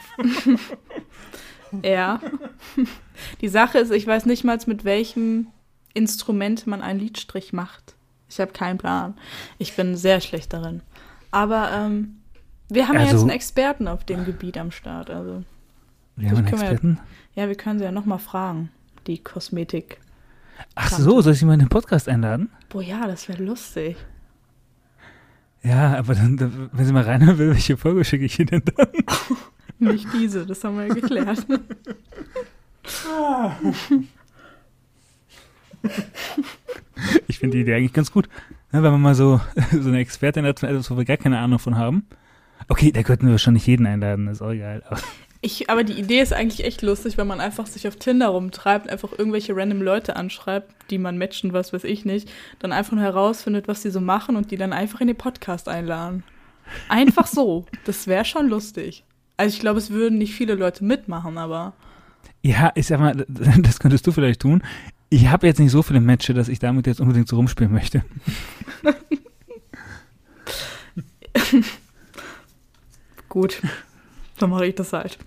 B: Ja. Die Sache ist, ich weiß nicht mal, mit welchem Instrument man einen Lidstrich macht. Ich habe keinen Plan. Ich bin sehr schlecht darin. Aber wir haben ja jetzt einen Experten auf dem Gebiet am Start. Also,
A: wir haben einen Experten?
B: Wir können sie ja nochmal fragen, die Kosmetik.
A: Ach so, soll ich sie mal in den Podcast einladen?
B: Boah, ja, das wäre lustig.
A: Ja, aber dann, wenn sie mal reinhören will, welche Folge schicke ich ihr denn dann?
B: Nicht diese, das haben wir ja geklärt.
A: Ich finde die Idee eigentlich ganz gut. Ja, wenn man mal so eine Expertin hat, wo wir gar keine Ahnung von haben. Okay, da könnten wir wahrscheinlich jeden einladen, das ist auch egal.
B: Aber die Idee ist eigentlich echt lustig, wenn man einfach sich auf Tinder rumtreibt, einfach irgendwelche random Leute anschreibt, die man matchen, was weiß ich nicht, dann einfach nur herausfindet, was die so machen und die dann einfach in den Podcast einladen. Einfach so. Das wäre schon lustig. Also ich glaube, es würden nicht viele Leute mitmachen, aber...
A: Ja, ich sag mal, das könntest du vielleicht tun. Ich habe jetzt nicht so viele Matches, dass ich damit jetzt unbedingt so rumspielen möchte.
B: Gut, dann mache ich das halt.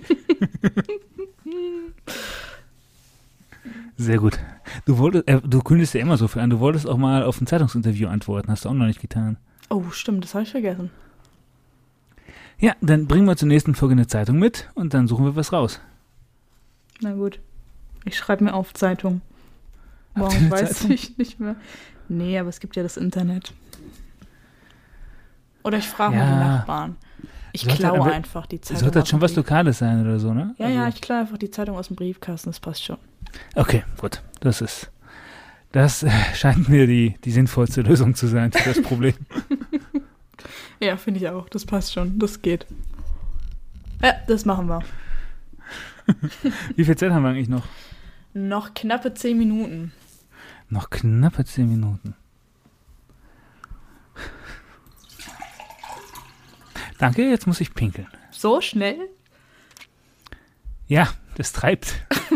A: Sehr gut. Du kündigst ja immer so viel an. Du wolltest auch mal auf ein Zeitungsinterview antworten. Hast du auch noch nicht getan.
B: Oh, stimmt, das habe ich vergessen.
A: Ja, dann bringen wir zur nächsten Folge eine Zeitung mit und dann suchen wir was raus.
B: Na gut. Ich schreibe mir auf Zeitung. Morgen weiß ich nicht mehr. Nee, aber es gibt ja das Internet. Oder ich frage mal die Nachbarn. Ich klaue einfach die Zeitung.
A: Sollte das schon was Lokales sein oder so, ne?
B: Ja, ich klaue einfach die Zeitung aus dem Briefkasten, das passt schon.
A: Okay, gut. Das scheint mir die sinnvollste Lösung zu sein für das Problem.
B: Ja, finde ich auch. Das passt schon. Das geht. Ja, das machen wir.
A: Wie viel Zeit haben wir eigentlich noch?
B: Noch knappe 10 Minuten.
A: Noch knappe 10 Minuten. Danke, jetzt muss ich pinkeln.
B: So schnell?
A: Ja, das treibt.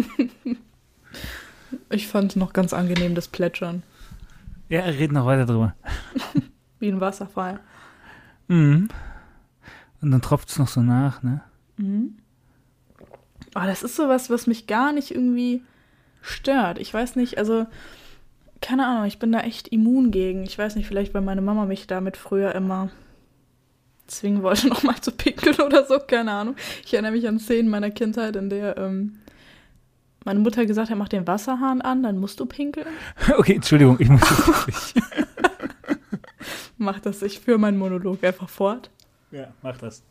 B: Ich fand es noch ganz angenehm, das Plätschern.
A: Ja, reden noch weiter drüber.
B: Wie ein Wasserfall.
A: Mhm. Und dann tropft es noch so nach, ne?
B: Mhm. Oh, das ist sowas, was mich gar nicht irgendwie stört. Ich weiß nicht, also, keine Ahnung, ich bin da echt immun gegen. Ich weiß nicht, vielleicht, weil meine Mama mich damit früher immer zwingen wollte, nochmal zu pinkeln oder so, keine Ahnung. Ich erinnere mich an Szenen meiner Kindheit, in der meine Mutter gesagt hat, mach den Wasserhahn an, dann musst du pinkeln.
A: Okay, Entschuldigung, ich muss das nicht.
B: Mach das, ich führe meinen Monolog einfach fort.
A: Ja, mach das.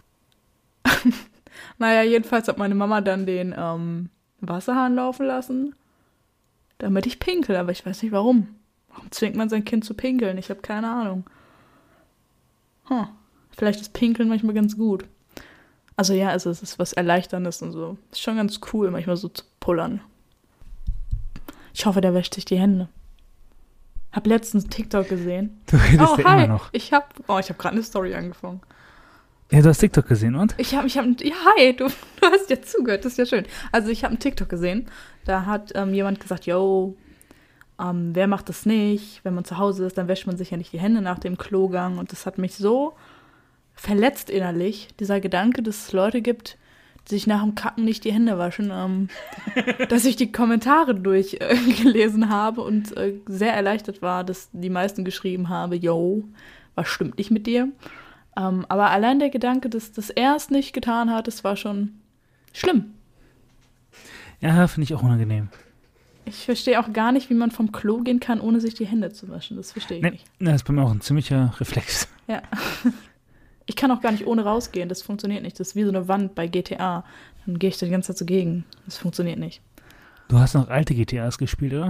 B: Naja, jedenfalls hat meine Mama dann den Wasserhahn laufen lassen, damit ich pinkel, aber ich weiß nicht warum. Warum zwingt man sein Kind zu pinkeln? Ich habe keine Ahnung. Vielleicht ist Pinkeln manchmal ganz gut. Also ja, es ist was Erleichterndes und so. Ist schon ganz cool, manchmal so zu pullern. Ich hoffe, der wäscht sich die Hände. Hab letztens TikTok gesehen.
A: Du redest ja immer noch.
B: Ich hab gerade eine Story angefangen.
A: Ja, du hast TikTok gesehen, und?
B: Ja, hi, du hast ja zugehört, das ist ja schön. Also ich habe einen TikTok gesehen, da hat jemand gesagt, wer macht das nicht? Wenn man zu Hause ist, dann wäscht man sich ja nicht die Hände nach dem Klogang. Und das hat mich so verletzt innerlich, dieser Gedanke, dass es Leute gibt, die sich nach dem Kacken nicht die Hände waschen, dass ich die Kommentare durchgelesen habe und sehr erleichtert war, dass die meisten geschrieben haben, yo, was stimmt nicht mit dir? Aber allein der Gedanke, dass er es nicht getan hat, das war schon schlimm.
A: Ja, finde ich auch unangenehm.
B: Ich verstehe auch gar nicht, wie man vom Klo gehen kann, ohne sich die Hände zu waschen. Das verstehe ich nicht.
A: Das ist bei mir auch ein ziemlicher Reflex.
B: Ja. Ich kann auch gar nicht ohne rausgehen. Das funktioniert nicht. Das ist wie so eine Wand bei GTA. Dann gehe ich da die ganze Zeit so gegen. Das funktioniert nicht.
A: Du hast noch alte GTAs gespielt, oder?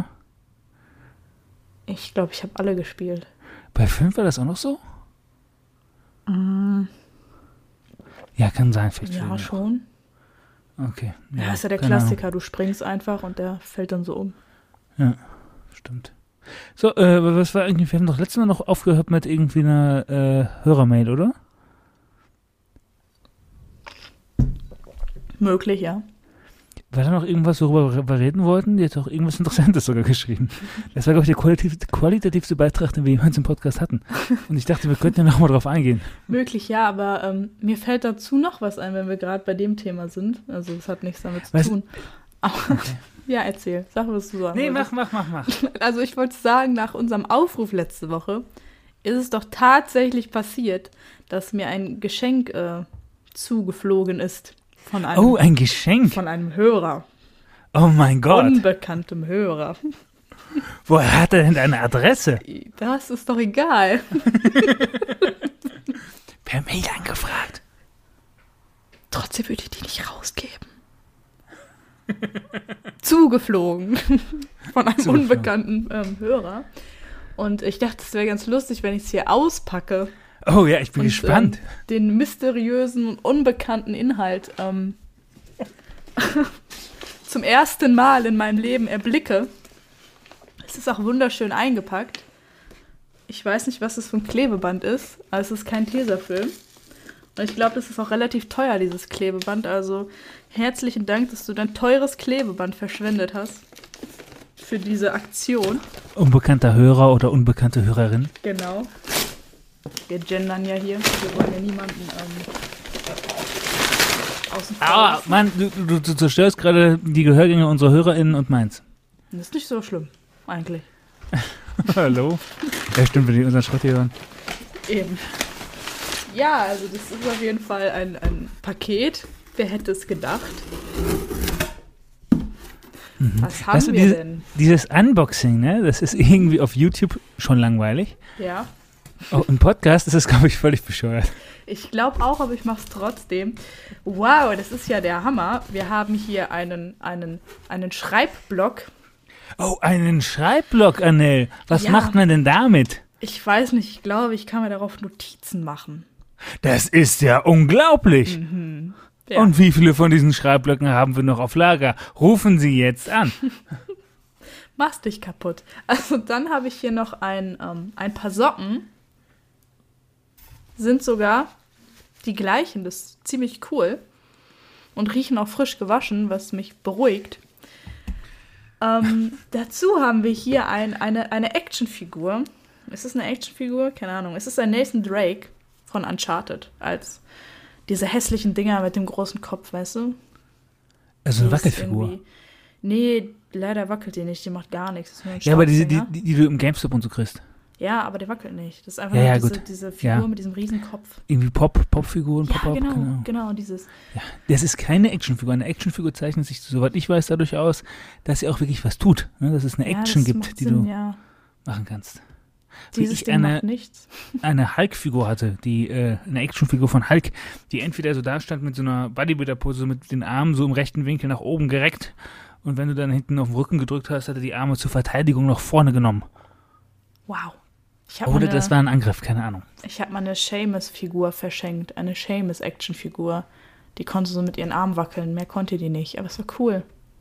B: Ich glaube, ich habe alle gespielt.
A: Bei 5 war das auch noch so? Ja, kann sein. Vielleicht
B: Ja, schon.
A: Okay.
B: Ja, ist ja der Klassiker. Du springst einfach und der fällt dann so um.
A: Ja, stimmt. So, was war irgendwie, wir haben doch letztes Mal noch aufgehört mit irgendwie einer Hörermail, oder?
B: Möglich, ja.
A: War da noch irgendwas, worüber wir reden wollten? Die hat doch irgendwas Interessantes sogar geschrieben. Das war, glaube ich, der qualitativste Beitrag, den wir jemals im Podcast hatten. Und ich dachte, wir könnten ja nochmal drauf eingehen.
B: Möglich, ja, aber mir fällt dazu noch was ein, wenn wir gerade bei dem Thema sind. Also, das hat nichts damit zu tun. Aber, okay. Ja, erzähl. Sag, was du sagen wolltest.
A: Mach.
B: Also, ich wollte sagen, nach unserem Aufruf letzte Woche ist es doch tatsächlich passiert, dass mir ein Geschenk zugeflogen ist.
A: Ein Geschenk?
B: Von einem Hörer.
A: Oh mein Gott.
B: Unbekanntem Hörer.
A: Woher hat er denn deine Adresse?
B: Das ist doch egal.
A: Per Mail angefragt.
B: Trotzdem würde ich die nicht rausgeben. Zugeflogen. Von einem unbekannten Hörer. Und ich dachte, es wäre ganz lustig, wenn ich es hier auspacke.
A: Oh ja, ich bin gespannt.
B: Den mysteriösen und unbekannten Inhalt zum ersten Mal in meinem Leben erblicke. Es ist auch wunderschön eingepackt. Ich weiß nicht, was das für ein Klebeband ist, aber es ist kein Tesafilm. Und ich glaube, das ist auch relativ teuer, dieses Klebeband. Also herzlichen Dank, dass du dein teures Klebeband verschwendet hast für diese Aktion.
A: Unbekannter Hörer oder unbekannte Hörerin.
B: Genau. Wir gendern ja hier. Wir wollen ja niemanden außen vor lassen.
A: Mann, du zerstörst gerade die Gehörgänge unserer HörerInnen und meins.
B: Das ist nicht so schlimm, eigentlich.
A: Hallo? Ja, stimmt, wenn die unseren Schrott hier hören.
B: Eben. Ja, also das ist auf jeden Fall ein Paket. Wer hätte es gedacht? Was haben wir denn?
A: Dieses Unboxing, ne? Das ist irgendwie auf YouTube schon langweilig.
B: Ja.
A: Oh, im Podcast ist das, glaube ich, völlig bescheuert.
B: Ich glaube auch, aber ich mache es trotzdem. Wow, das ist ja der Hammer. Wir haben hier einen Schreibblock.
A: Oh, einen Schreibblock, Annelle. Was macht man denn damit?
B: Ich weiß nicht, ich glaube, ich kann mir darauf Notizen machen.
A: Das ist ja unglaublich.
B: Mhm. Ja.
A: Und wie viele von diesen Schreibblöcken haben wir noch auf Lager? Rufen Sie jetzt an.
B: Machst dich kaputt. Also dann habe ich hier noch ein paar Socken. Sind sogar die gleichen. Das ist ziemlich cool. Und riechen auch frisch gewaschen, was mich beruhigt. Dazu haben wir hier eine Actionfigur. Ist es eine Actionfigur? Keine Ahnung. Es ist ein Nathan Drake von Uncharted. Als diese hässlichen Dinger mit dem großen Kopf, weißt du?
A: Also eine Wackelfigur.
B: Nee, leider wackelt die nicht. Die macht gar nichts.
A: Ja, aber die du im GameStop und so kriegst.
B: Ja, aber der wackelt nicht. Das ist einfach nur diese Figur mit diesem Riesenkopf.
A: Irgendwie Popfiguren,
B: ja, genau, dieses.
A: Ja, das ist keine Actionfigur. Eine Actionfigur zeichnet sich, soweit ich weiß, dadurch aus, dass sie auch wirklich was tut. Ne? Dass es eine Action gibt, die du machen kannst.
B: Dieses Ding macht nichts.
A: Eine Hulk-Figur hatte, eine Actionfigur von Hulk, die entweder so da stand mit so einer Bodybuilder-Pose, mit den Armen so im rechten Winkel nach oben gereckt, und wenn du dann hinten auf den Rücken gedrückt hast, hat er die Arme zur Verteidigung nach vorne genommen.
B: Wow.
A: Oder das war ein Angriff, keine Ahnung.
B: Ich habe mal eine Seamus-Figur verschenkt, eine Seamus-Action-Figur. Die konnte so mit ihren Armen wackeln, mehr konnte die nicht, aber es war cool.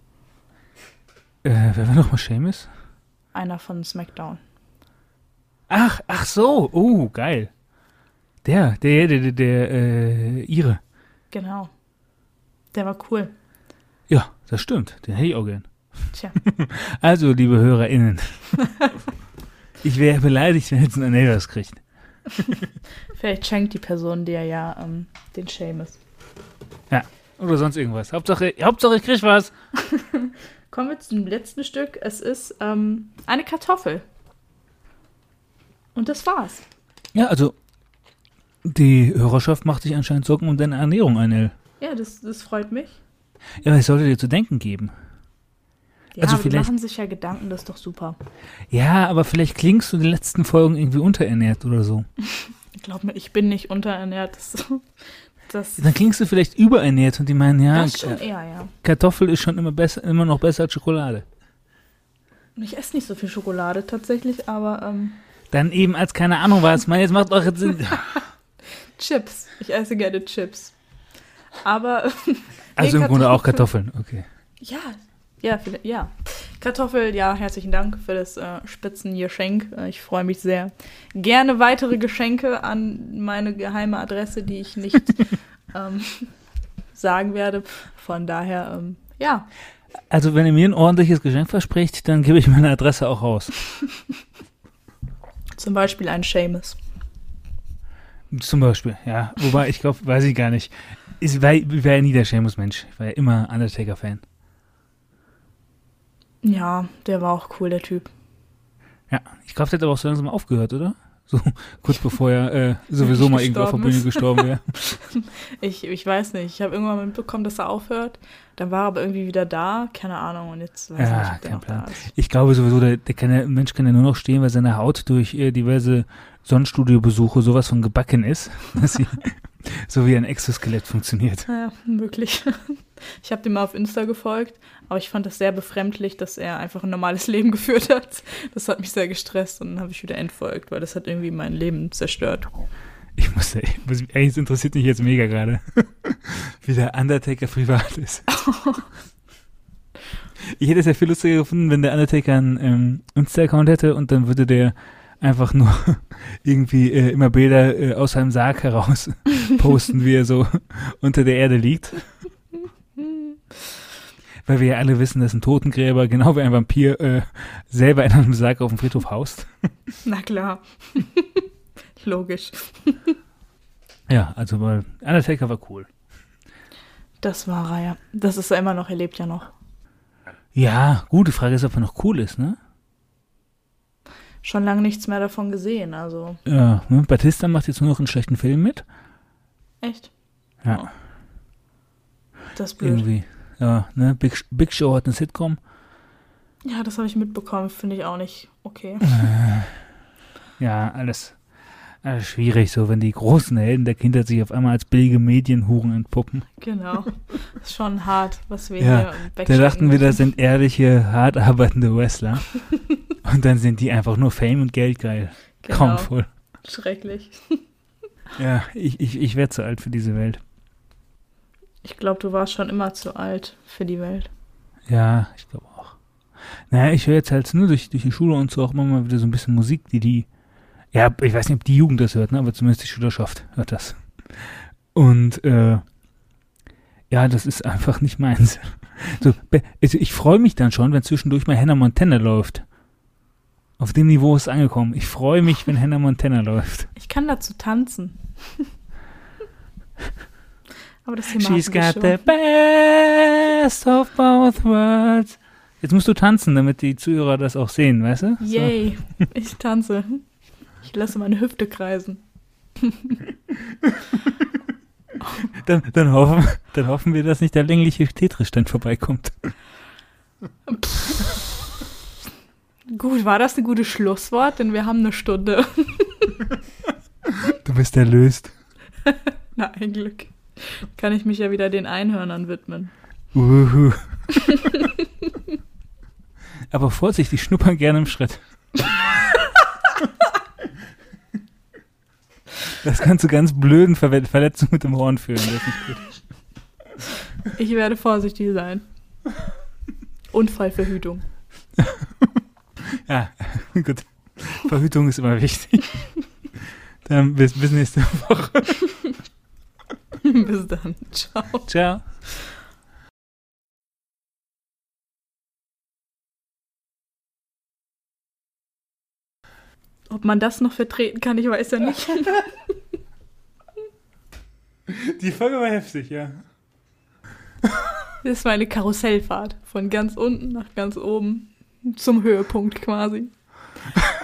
A: Wer war nochmal Seamus?
B: Einer von SmackDown.
A: Ach so, oh, geil. Der Ire.
B: Genau. Der war cool.
A: Ja, das stimmt, den hätte ich auch gern.
B: Tja.
A: Also, liebe HörerInnen, ich wäre beleidigt, wenn jetzt ein Annelle was kriegt.
B: Vielleicht schenkt die Person dir ja den Seamus.
A: Ja, oder sonst irgendwas. Hauptsache ich krieg was.
B: Kommen wir zum letzten Stück. Es ist eine Kartoffel. Und das war's.
A: Ja, also die Hörerschaft macht sich anscheinend Sorgen um deine Ernährung, Anel.
B: Ja, das freut mich.
A: Ja, aber es sollte dir zu denken geben.
B: Ja,
A: Also
B: aber die
A: vielleicht-
B: machen sich ja Gedanken, das ist doch super.
A: Ja, aber vielleicht klingst du in den letzten Folgen irgendwie unterernährt oder so.
B: Glaub mir, ich bin nicht unterernährt. Das
A: Dann klingst du vielleicht überernährt und die meinen, ja,
B: das schon eher, ja.
A: Kartoffel ist schon immer noch besser als Schokolade.
B: Und ich esse nicht so viel Schokolade tatsächlich, aber
A: Dann eben als keine Ahnung was. Man, jetzt macht doch jetzt Sinn.
B: Chips. Ich esse gerne Chips. Aber
A: Also
B: nee,
A: im Grunde auch
B: Kartoffeln.
A: Kartoffeln, okay.
B: Ja. Kartoffel, ja, herzlichen Dank für das Spitzengeschenk. Ich freue mich sehr. Gerne weitere Geschenke an meine geheime Adresse, die ich nicht sagen werde. Von daher, ja.
A: Also wenn ihr mir ein ordentliches Geschenk verspricht, dann gebe ich meine Adresse auch raus.
B: Zum Beispiel ein Seamus.
A: Zum Beispiel, ja. Wobei, ich glaube, weiß ich gar nicht. Ich war ja nie der Seamus-Mensch. Ich war ja immer Undertaker-Fan.
B: Ja, der war auch cool, der Typ.
A: Ja, ich glaube, der hat aber auch so langsam aufgehört, oder? So kurz bevor er sowieso mal irgendwo auf der
B: Gestorben
A: Bühne
B: ist.
A: gestorben wäre.
B: Ich weiß nicht. Ich habe irgendwann mitbekommen, dass er aufhört. Dann war er aber irgendwie wieder da. Keine Ahnung. Und jetzt weiß ich
A: Ja,
B: nicht, ob der
A: kein
B: noch
A: Plan.
B: da ist.
A: Ich glaube sowieso, der Mensch kann ja nur noch stehen, weil seine Haut durch diverse Sonnenstudio-Besuche sowas von gebacken ist, dass sie so wie ein Exoskelett funktioniert.
B: Ja, möglich. Ich habe dem mal auf Insta gefolgt, aber ich fand das sehr befremdlich, dass er einfach ein normales Leben geführt hat. Das hat mich sehr gestresst und dann habe ich wieder entfolgt, weil das hat irgendwie mein Leben zerstört.
A: Es interessiert mich jetzt mega gerade, wie der Undertaker privat ist. Ich hätte es ja viel lustiger gefunden, wenn der Undertaker einen Insta-Account hätte und dann würde der einfach nur irgendwie immer Bilder aus seinem Sarg heraus posten, wie er so unter der Erde liegt. Weil wir ja alle wissen, dass ein Totengräber, genau wie ein Vampir, selber in einem Sarg auf dem Friedhof haust.
B: Na klar. Logisch.
A: Ja, also weil Undertaker war cool.
B: Das war er, ja. Das ist er immer noch, er lebt ja noch.
A: Ja, gut, die Frage ist, ob er noch cool ist, ne?
B: Schon lange nichts mehr davon gesehen, also
A: Ja, ne? Batista macht jetzt nur noch einen schlechten Film mit.
B: echt.
A: Ja,
B: Das ist blöd.
A: irgendwie. Ja, ne? Big Show hat eine Sitcom.
B: Ja, das habe ich mitbekommen, finde ich auch nicht okay.
A: Ja, alles schwierig, so wenn die großen Helden der Kindheit sich auf einmal als billige Medienhuren entpuppen.
B: Genau. Das ist schon hart, was wir
A: Ja,
B: hier
A: Da
B: wegstecken
A: dachten wir, das
B: müssen.
A: sind ehrliche, hart arbeitende Wrestler. Und dann sind die einfach nur Fame und Geld geil.
B: Genau.
A: Kaum voll.
B: Schrecklich.
A: Ja, ich werde zu alt für diese Welt.
B: Ich glaube, du warst schon immer zu alt für die Welt.
A: Ja, ich glaube auch. Naja, ich höre jetzt halt nur durch die Schule und so auch immer mal wieder so ein bisschen Musik, ja, ich weiß nicht, ob die Jugend das hört, ne, aber zumindest die Schülerschaft hört das. Und, ja, das ist einfach nicht meins. So, also ich freue mich dann schon, wenn zwischendurch mal Hannah Montana läuft. Auf dem Niveau ist es angekommen. Ich freue mich, wenn Hannah Montana läuft.
B: Ich kann dazu tanzen. Aber das hier
A: She's
B: machen wir
A: got
B: schon.
A: the best of both worlds. Jetzt musst du tanzen, damit die Zuhörer das auch sehen, weißt du?
B: Yay, ich tanze. Ich lasse meine Hüfte kreisen.
A: Dann hoffen wir, dass nicht der längliche Tetris-Stand vorbeikommt.
B: Gut, war das ein gutes Schlusswort? Denn wir haben eine Stunde.
A: Du bist erlöst.
B: Na, ein Glück. Kann ich mich ja wieder den Einhörnern widmen.
A: Uhu. Aber Vorsicht, die schnuppern gerne im Schritt. Das kann zu ganz blöden Verletzungen mit dem Horn führen. Das ist nicht gut.
B: Ich werde vorsichtig sein. Unfallverhütung.
A: Ja, gut. Verhütung ist immer wichtig. Dann bis nächste Woche.
B: Bis dann. Ciao.
A: Ciao.
B: Ob man das noch vertreten kann, ich weiß ja nicht.
A: Die Folge war heftig, ja.
B: Das war eine Karussellfahrt. Von ganz unten nach ganz oben. Zum Höhepunkt quasi.